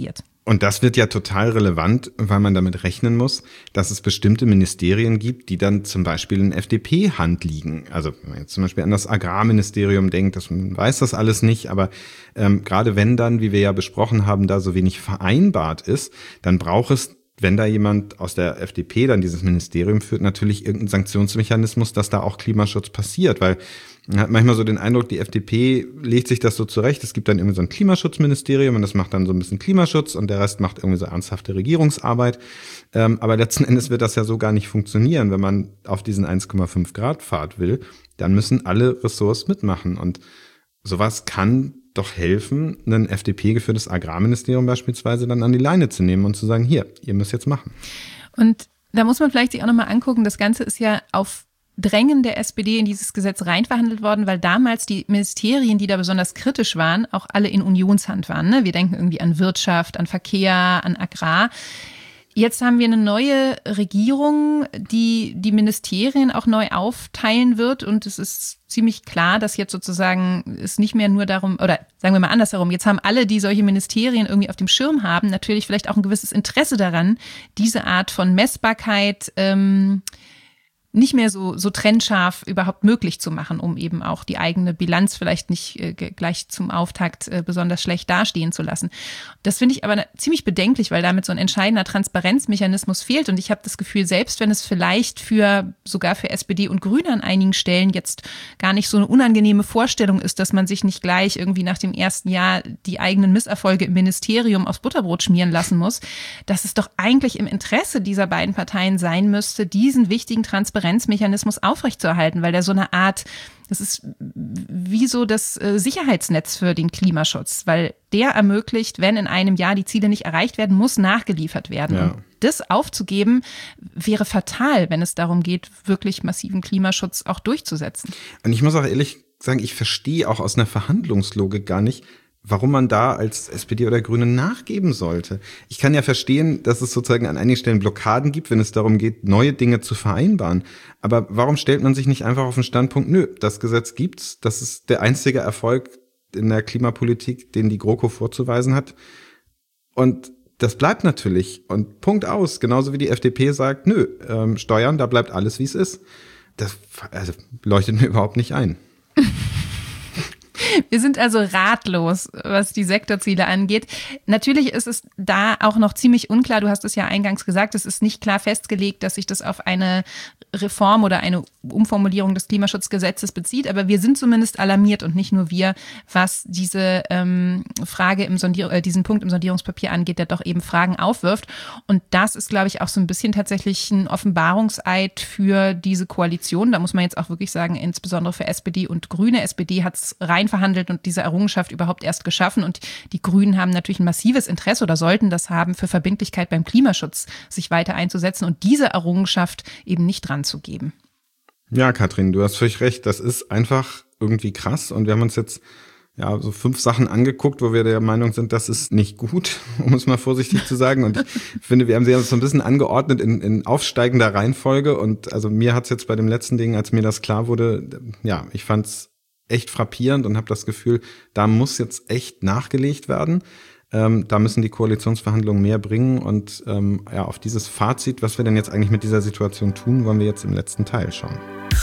Und das wird ja total relevant, weil man damit rechnen muss, dass es bestimmte Ministerien gibt, die dann zum Beispiel in F D P-Hand liegen. Also wenn man jetzt zum Beispiel an das Agrarministerium denkt, das, man weiß das alles nicht, aber ähm, gerade wenn dann, wie wir ja besprochen haben, da so wenig vereinbart ist, dann braucht es, wenn da jemand aus der F D P dann dieses Ministerium führt, natürlich irgendeinen Sanktionsmechanismus, dass da auch Klimaschutz passiert, weil man hat manchmal so den Eindruck, die F D P legt sich das so zurecht, es gibt dann irgendwie so ein Klimaschutzministerium und das macht dann so ein bisschen Klimaschutz und der Rest macht irgendwie so ernsthafte Regierungsarbeit, ähm, aber letzten Endes wird das ja so gar nicht funktionieren, wenn man auf diesen eins Komma fünf Grad Pfad will, dann müssen alle Ressorts mitmachen und sowas kann doch helfen, ein F D P-geführtes Agrarministerium beispielsweise dann an die Leine zu nehmen und zu sagen, hier, ihr müsst jetzt machen. Und da muss man vielleicht sich auch nochmal angucken, das Ganze ist ja auf Drängen der S P D in dieses Gesetz reinverhandelt worden, weil damals die Ministerien, die da besonders kritisch waren, auch alle in Unionshand waren. Ne? Wir denken irgendwie an Wirtschaft, an Verkehr, an Agrar. Jetzt haben wir eine neue Regierung, die die Ministerien auch neu aufteilen wird und es ist ziemlich klar, dass jetzt sozusagen es nicht mehr nur darum, oder sagen wir mal andersherum, jetzt haben alle, die solche Ministerien irgendwie auf dem Schirm haben, natürlich vielleicht auch ein gewisses Interesse daran, diese Art von Messbarkeit ähm, nicht mehr so, so trennscharf überhaupt möglich zu machen, um eben auch die eigene Bilanz vielleicht nicht äh, gleich zum Auftakt äh, besonders schlecht dastehen zu lassen. Das finde ich aber ziemlich bedenklich, weil damit so ein entscheidender Transparenzmechanismus fehlt und ich habe das Gefühl, selbst wenn es vielleicht für sogar für S P D und Grüne an einigen Stellen jetzt gar nicht so eine unangenehme Vorstellung ist, dass man sich nicht gleich irgendwie nach dem ersten Jahr die eigenen Misserfolge im Ministerium aufs Butterbrot schmieren lassen muss, dass es doch eigentlich im Interesse dieser beiden Parteien sein müsste, diesen wichtigen Transparenzmechanismus aufrechtzuerhalten, weil der so eine Art, das ist wie so das Sicherheitsnetz für den Klimaschutz, weil der ermöglicht, wenn in einem Jahr die Ziele nicht erreicht werden, muss nachgeliefert werden. Ja. Und das aufzugeben, wäre fatal, wenn es darum geht, wirklich massiven Klimaschutz auch durchzusetzen. Und ich muss auch ehrlich sagen, ich verstehe auch aus einer Verhandlungslogik gar nicht, warum man da als S P D oder Grüne nachgeben sollte. Ich kann ja verstehen, dass es sozusagen an einigen Stellen Blockaden gibt, wenn es darum geht, neue Dinge zu vereinbaren. Aber warum stellt man sich nicht einfach auf den Standpunkt, nö, das Gesetz gibt's, das ist der einzige Erfolg in der Klimapolitik, den die GroKo vorzuweisen hat. Und das bleibt natürlich. Und Punkt aus. Genauso wie die F D P sagt, nö, ähm, Steuern, da bleibt alles, wie es ist. Das also, leuchtet mir überhaupt nicht ein. Wir sind also ratlos, was die Sektorziele angeht. Natürlich ist es da auch noch ziemlich unklar. Du hast es ja eingangs gesagt, es ist nicht klar festgelegt, dass sich das auf eine Reform oder eine Umformulierung des Klimaschutzgesetzes bezieht. Aber wir sind zumindest alarmiert und nicht nur wir, was diese ähm, Frage im Sondier- äh, diesen Punkt im Sondierungspapier angeht, der doch eben Fragen aufwirft. Und das ist, glaube ich, auch so ein bisschen tatsächlich ein Offenbarungseid für diese Koalition. Da muss man jetzt auch wirklich sagen, insbesondere für S P D und Grüne. S P D hat es rein verhandelt und diese Errungenschaft überhaupt erst geschaffen. Und die Grünen haben natürlich ein massives Interesse oder sollten das haben, für Verbindlichkeit beim Klimaschutz sich weiter einzusetzen und diese Errungenschaft eben nicht dran zu geben. Ja, Katrin, du hast völlig recht. Das ist einfach irgendwie krass. Und wir haben uns jetzt ja so fünf Sachen angeguckt, wo wir der Meinung sind, das ist nicht gut, um es mal vorsichtig zu sagen. Und ich finde, wir haben sie ja so ein bisschen angeordnet in, in aufsteigender Reihenfolge. Und also mir hat's jetzt bei dem letzten Ding, als mir das klar wurde, ja, ich fand's echt frappierend und habe das Gefühl, da muss jetzt echt nachgelegt werden. Ähm, da müssen die Koalitionsverhandlungen mehr bringen und ähm, ja, auf dieses Fazit, was wir denn jetzt eigentlich mit dieser Situation tun, wollen wir jetzt im letzten Teil schauen.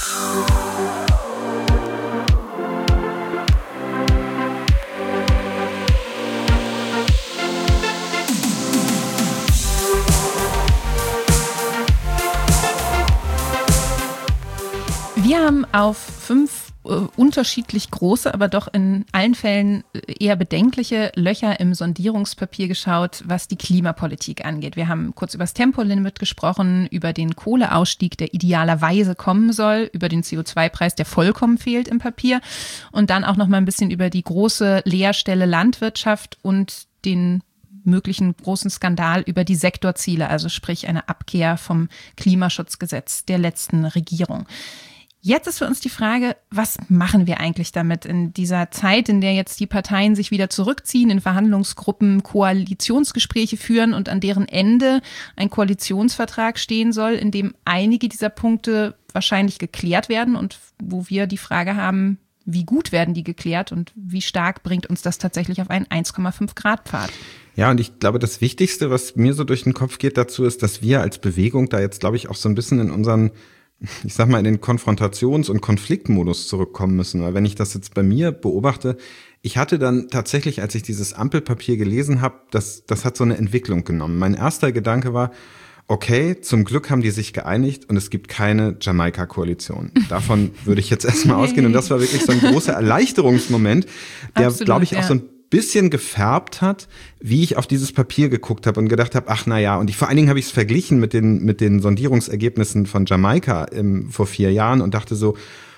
Wir haben auf fünf unterschiedlich große, aber doch in allen Fällen eher bedenkliche Löcher im Sondierungspapier geschaut, was die Klimapolitik angeht. Wir haben kurz über das Tempolimit gesprochen, über den Kohleausstieg, der idealerweise kommen soll, über den C O zwei Preis, der vollkommen fehlt im Papier und dann auch noch mal ein bisschen über die große Leerstelle Landwirtschaft und den möglichen großen Skandal über die Sektorziele, also sprich eine Abkehr vom Klimaschutzgesetz der letzten Regierung. Jetzt ist für uns die Frage, was machen wir eigentlich damit in dieser Zeit, in der jetzt die Parteien sich wieder zurückziehen, in Verhandlungsgruppen Koalitionsgespräche führen und an deren Ende ein Koalitionsvertrag stehen soll, in dem einige dieser Punkte wahrscheinlich geklärt werden und wo wir die Frage haben, wie gut werden die geklärt und wie stark bringt uns das tatsächlich auf einen eins Komma fünf Grad Pfad. Ja, und ich glaube, das Wichtigste, was mir so durch den Kopf geht dazu, ist, dass wir als Bewegung da jetzt, glaube ich, auch so ein bisschen in unseren, ich sag mal, in den Konfrontations- und Konfliktmodus zurückkommen müssen. Weil wenn ich das jetzt bei mir beobachte, ich hatte dann tatsächlich, als ich dieses Ampelpapier gelesen habe, das, das hat so eine Entwicklung genommen. Mein erster Gedanke war, okay, zum Glück haben die sich geeinigt und es gibt keine Jamaika-Koalition. Davon würde ich jetzt erstmal ausgehen. Und das war wirklich so ein großer Erleichterungsmoment, der, glaube ich, auch ja. so ein bisschen gefärbt hat, wie ich auf dieses Papier geguckt habe und gedacht habe, ach na ja, und ich, vor allen Dingen habe ich es verglichen mit den mit den Sondierungsergebnissen von Jamaika im, vor vier Jahren und dachte so,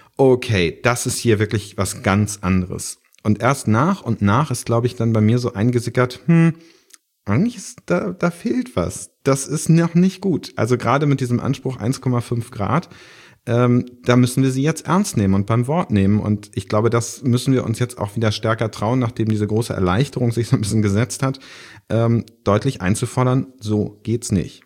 okay, das ist hier wirklich was ganz anderes. Und erst nach und nach ist, glaube ich, dann bei mir so eingesickert, hm, eigentlich ist da, da fehlt was. Das ist noch nicht gut. Also gerade mit diesem Anspruch eins Komma fünf Grad, ähm, da müssen wir sie jetzt ernst nehmen und beim Wort nehmen. Und ich glaube, das müssen wir uns jetzt auch wieder stärker trauen, nachdem diese große Erleichterung sich so ein bisschen gesetzt hat, ähm, deutlich einzufordern, so geht's nicht.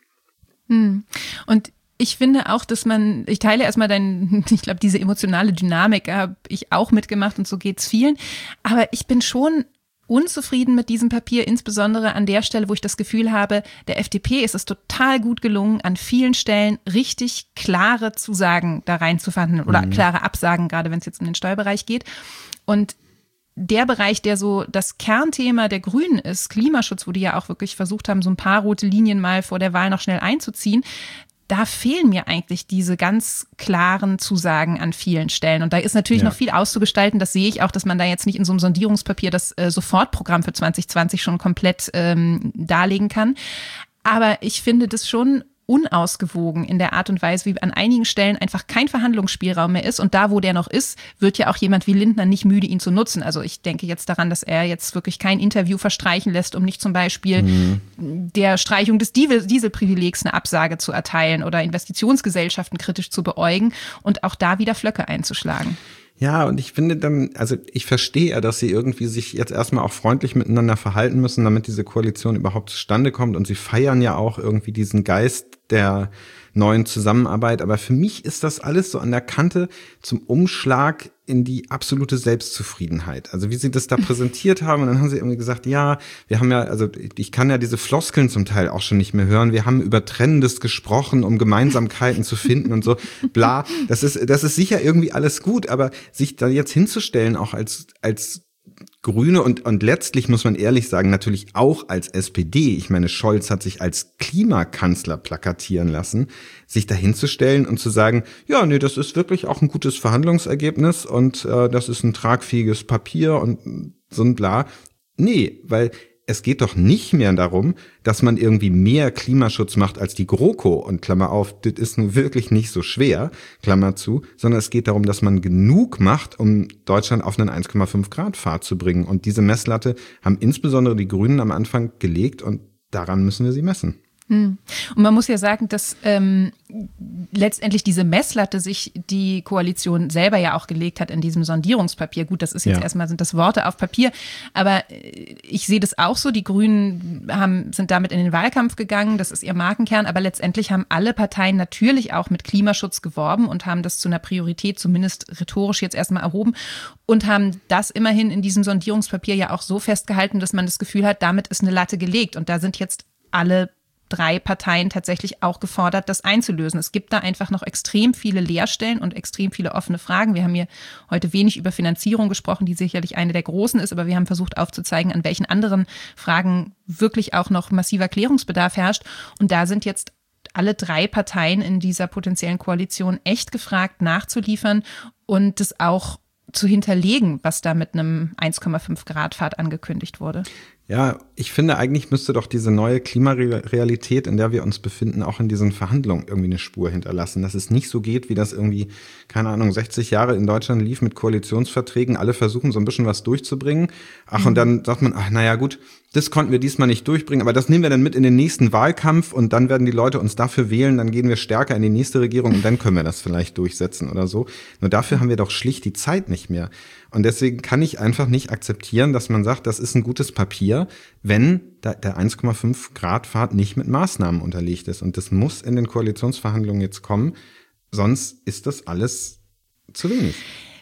Hm. Und ich finde auch, dass man, ich teile erstmal dein, ich glaube, diese emotionale Dynamik habe ich auch mitgemacht und so geht's vielen. Aber ich bin schon unzufrieden mit diesem Papier, insbesondere an der Stelle, wo ich das Gefühl habe, der F D P ist es total gut gelungen, an vielen Stellen richtig klare Zusagen da rein zu verhandeln oder mhm. klare Absagen, gerade wenn es jetzt um den Steuerbereich geht. Und der Bereich, der so das Kernthema der Grünen ist, Klimaschutz, wo die ja auch wirklich versucht haben, so ein paar rote Linien mal vor der Wahl noch schnell einzuziehen, da fehlen mir eigentlich diese ganz klaren Zusagen an vielen Stellen. Und da ist natürlich ja. noch viel auszugestalten. Das sehe ich auch, dass man da jetzt nicht in so einem Sondierungspapier das äh, Sofortprogramm für zwanzig zwanzig schon komplett ähm, darlegen kann. Aber ich finde das schon unausgewogen in der Art und Weise, wie an einigen Stellen einfach kein Verhandlungsspielraum mehr ist. Und da, wo der noch ist, wird ja auch jemand wie Lindner nicht müde, ihn zu nutzen. Also ich denke jetzt daran, dass er jetzt wirklich kein Interview verstreichen lässt, um nicht zum Beispiel mhm. der Streichung des Dieselprivilegs eine Absage zu erteilen oder Investitionsgesellschaften kritisch zu beäugen und auch da wieder Flöcke einzuschlagen. Ja, und ich finde dann, also ich verstehe ja, dass sie irgendwie sich jetzt erstmal auch freundlich miteinander verhalten müssen, damit diese Koalition überhaupt zustande kommt. Und sie feiern ja auch irgendwie diesen Geist der neuen Zusammenarbeit. Aber für mich ist das alles so an der Kante zum Umschlag in die absolute Selbstzufriedenheit. Also wie sie das da präsentiert haben, und dann haben sie irgendwie gesagt, ja, wir haben ja, also ich kann ja diese Floskeln zum Teil auch schon nicht mehr hören. Wir haben über Trennendes gesprochen, um Gemeinsamkeiten zu finden und so, bla. Das ist, das ist sicher irgendwie alles gut, aber sich da jetzt hinzustellen, auch als, als Grüne und, und letztlich muss man ehrlich sagen, natürlich auch als S P D, ich meine, Scholz hat sich als Klimakanzler plakatieren lassen, sich dahinzustellen und zu sagen, ja, nee, das ist wirklich auch ein gutes Verhandlungsergebnis und äh, das ist ein tragfähiges Papier und so ein bla. Nee, weil es geht doch nicht mehr darum, dass man irgendwie mehr Klimaschutz macht als die GroKo und Klammer auf, das ist nun wirklich nicht so schwer, Klammer zu, sondern es geht darum, dass man genug macht, um Deutschland auf einen eins Komma fünf Grad Pfad zu bringen. Und diese Messlatte haben insbesondere die Grünen am Anfang gelegt und daran müssen wir sie messen. Und man muss ja sagen, dass ähm, letztendlich diese Messlatte sich die Koalition selber ja auch gelegt hat in diesem Sondierungspapier. Gut, das ist jetzt ja. erstmal, sind das Worte auf Papier, aber ich sehe das auch so. Die Grünen haben, sind damit in den Wahlkampf gegangen, das ist ihr Markenkern, aber letztendlich haben alle Parteien natürlich auch mit Klimaschutz geworben und haben das zu einer Priorität zumindest rhetorisch jetzt erstmal erhoben und haben das immerhin in diesem Sondierungspapier ja auch so festgehalten, dass man das Gefühl hat, damit ist eine Latte gelegt und da sind jetzt alle drei Parteien tatsächlich auch gefordert, das einzulösen. Es gibt da einfach noch extrem viele Leerstellen und extrem viele offene Fragen. Wir haben hier heute wenig über Finanzierung gesprochen, die sicherlich eine der großen ist, aber wir haben versucht aufzuzeigen, an welchen anderen Fragen wirklich auch noch massiver Klärungsbedarf herrscht. Und da sind jetzt alle drei Parteien in dieser potenziellen Koalition echt gefragt, nachzuliefern und das auch zu hinterlegen, was da mit einem eins Komma fünf Grad Pfad angekündigt wurde. Ja, ich finde, eigentlich müsste doch diese neue Klimarealität, in der wir uns befinden, auch in diesen Verhandlungen irgendwie eine Spur hinterlassen. Dass es nicht so geht, wie das irgendwie, keine Ahnung, sechzig Jahre in Deutschland lief mit Koalitionsverträgen. Alle versuchen so ein bisschen was durchzubringen. Ach, mhm. und dann sagt man, ach, naja, gut, das konnten wir diesmal nicht durchbringen, aber das nehmen wir dann mit in den nächsten Wahlkampf und dann werden die Leute uns dafür wählen, dann gehen wir stärker in die nächste Regierung und dann können wir das vielleicht durchsetzen oder so. Nur dafür haben wir doch schlicht die Zeit nicht mehr. Und deswegen kann ich einfach nicht akzeptieren, dass man sagt, das ist ein gutes Papier, wenn der eins Komma fünf Grad Pfad nicht mit Maßnahmen unterlegt ist. Und das muss in den Koalitionsverhandlungen jetzt kommen, sonst ist das alles zu wenig.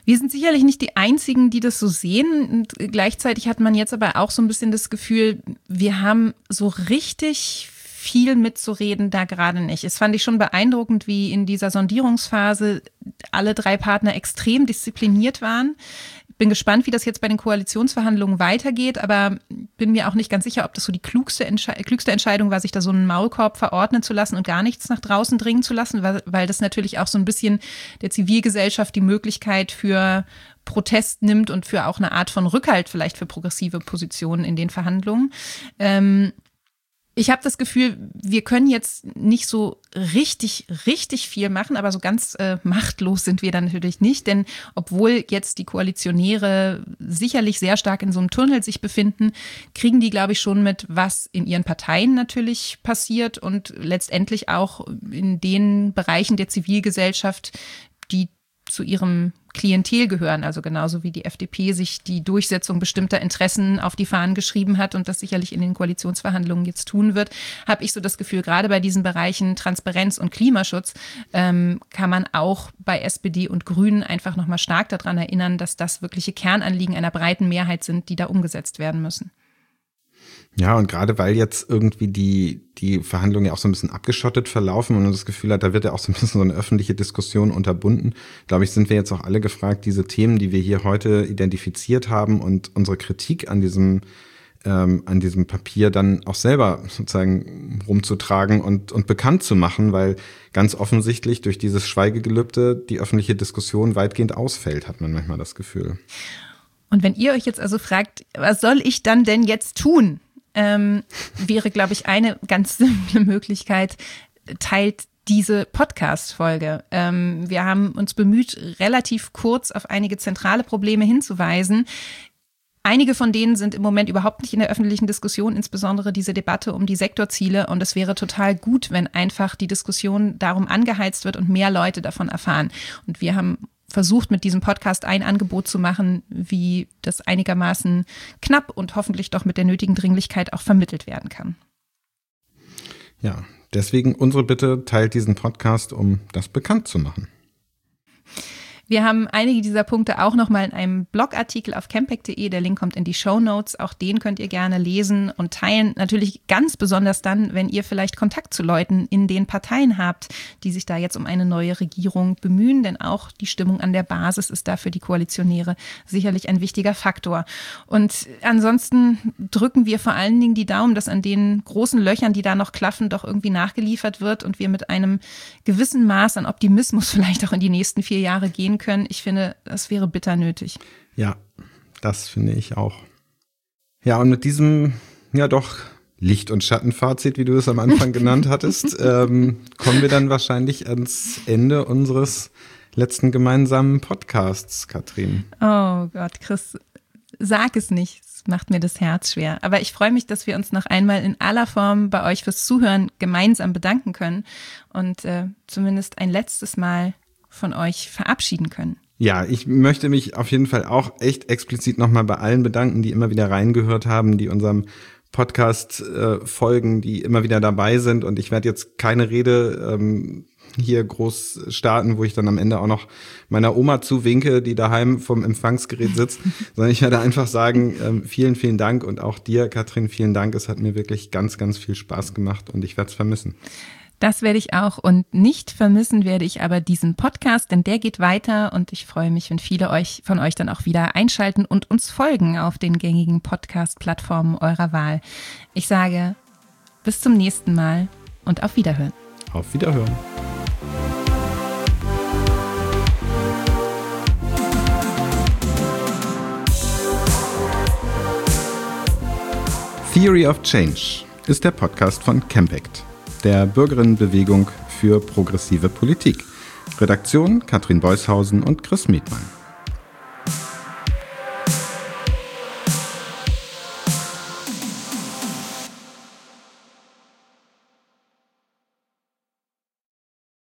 Wir sind sicherlich nicht die Einzigen, die das so sehen. Und gleichzeitig hat man jetzt aber auch so ein bisschen das Gefühl, wir haben so richtig viel mitzureden da gerade nicht. Es fand ich schon beeindruckend, wie in dieser Sondierungsphase alle drei Partner extrem diszipliniert waren. Bin gespannt, wie das jetzt bei den Koalitionsverhandlungen weitergeht, aber bin mir auch nicht ganz sicher, ob das so die klugste, Entsche- klügste Entscheidung war, sich da so einen Maulkorb verordnen zu lassen und gar nichts nach draußen dringen zu lassen, weil, weil das natürlich auch so ein bisschen der Zivilgesellschaft die Möglichkeit für Protest nimmt und für auch eine Art von Rückhalt vielleicht für progressive Positionen in den Verhandlungen. Ähm, Ich habe das Gefühl, wir können jetzt nicht so richtig, richtig viel machen, aber so ganz äh, machtlos sind wir dann natürlich nicht, denn obwohl jetzt die Koalitionäre sicherlich sehr stark in so einem Tunnel sich befinden, kriegen die, glaube ich, schon mit, was in ihren Parteien natürlich passiert und letztendlich auch in den Bereichen der Zivilgesellschaft, die zu ihrem Klientel gehören, also genauso wie die F D P sich die Durchsetzung bestimmter Interessen auf die Fahnen geschrieben hat und das sicherlich in den Koalitionsverhandlungen jetzt tun wird, habe ich so das Gefühl, gerade bei diesen Bereichen Transparenz und Klimaschutz ähm, kann man auch bei S P D und Grünen einfach nochmal stark daran erinnern, dass das wirkliche Kernanliegen einer breiten Mehrheit sind, die da umgesetzt werden müssen. Ja, und gerade weil jetzt irgendwie die die Verhandlungen ja auch so ein bisschen abgeschottet verlaufen und man das Gefühl hat, da wird ja auch so ein bisschen so eine öffentliche Diskussion unterbunden, glaube ich, sind wir jetzt auch alle gefragt, diese Themen, die wir hier heute identifiziert haben und unsere Kritik an diesem ähm, an diesem Papier dann auch selber sozusagen rumzutragen und und bekannt zu machen, weil ganz offensichtlich durch dieses Schweigegelübde die öffentliche Diskussion weitgehend ausfällt, hat man manchmal das Gefühl. Und wenn ihr euch jetzt also fragt, was soll ich dann denn jetzt tun? Ähm, wäre, glaube ich, eine ganz simple Möglichkeit, teilt diese Podcast-Folge. Ähm, wir haben uns bemüht, relativ kurz auf einige zentrale Probleme hinzuweisen. Einige von denen sind im Moment überhaupt nicht in der öffentlichen Diskussion, insbesondere diese Debatte um die Sektorziele. Und es wäre total gut, wenn einfach die Diskussion darum angeheizt wird und mehr Leute davon erfahren. Und wir haben versucht, mit diesem Podcast ein Angebot zu machen, wie das einigermaßen knapp und hoffentlich doch mit der nötigen Dringlichkeit auch vermittelt werden kann. Ja, deswegen unsere Bitte, teilt diesen Podcast, um das bekannt zu machen. Wir haben einige dieser Punkte auch nochmal in einem Blogartikel auf campact punkt de. Der Link kommt in die Shownotes. Auch den könnt ihr gerne lesen und teilen. Natürlich ganz besonders dann, wenn ihr vielleicht Kontakt zu Leuten in den Parteien habt, die sich da jetzt um eine neue Regierung bemühen. Denn auch die Stimmung an der Basis ist da für die Koalitionäre sicherlich ein wichtiger Faktor. Und ansonsten drücken wir vor allen Dingen die Daumen, dass an den großen Löchern, die da noch klaffen, doch irgendwie nachgeliefert wird und wir mit einem gewissen Maß an Optimismus vielleicht auch in die nächsten vier Jahre gehen können. Ich finde, das wäre bitter nötig. Ja, das finde ich auch. Ja, und mit diesem, ja doch, Licht- und Schattenfazit, wie du es am Anfang genannt hattest, ähm, kommen wir dann wahrscheinlich ans Ende unseres letzten gemeinsamen Podcasts, Katrin. Oh Gott, Chris, sag es nicht. Es macht mir das Herz schwer. Aber ich freue mich, dass wir uns noch einmal in aller Form bei euch fürs Zuhören gemeinsam bedanken können und äh, zumindest ein letztes Mal von euch verabschieden können. Ja, ich möchte mich auf jeden Fall auch echt explizit nochmal bei allen bedanken, die immer wieder reingehört haben, die unserem Podcast äh, folgen, die immer wieder dabei sind. Und ich werde jetzt keine Rede ähm, hier groß starten, wo ich dann am Ende auch noch meiner Oma zuwinke, die daheim vom Empfangsgerät sitzt, sondern ich werde einfach sagen, ähm, vielen, vielen Dank und auch dir, Katrin, vielen Dank. Es hat mir wirklich ganz, ganz viel Spaß gemacht und ich werde es vermissen. Das werde ich auch und nicht vermissen werde ich aber diesen Podcast, denn der geht weiter und ich freue mich, wenn viele euch von euch dann auch wieder einschalten und uns folgen auf den gängigen Podcast-Plattformen eurer Wahl. Ich sage bis zum nächsten Mal und auf Wiederhören. Auf Wiederhören. Theory of Change ist der Podcast von Campact, der Bürgerinnenbewegung für progressive Politik. Redaktion Katrin Beushausen und Chris Mietmann.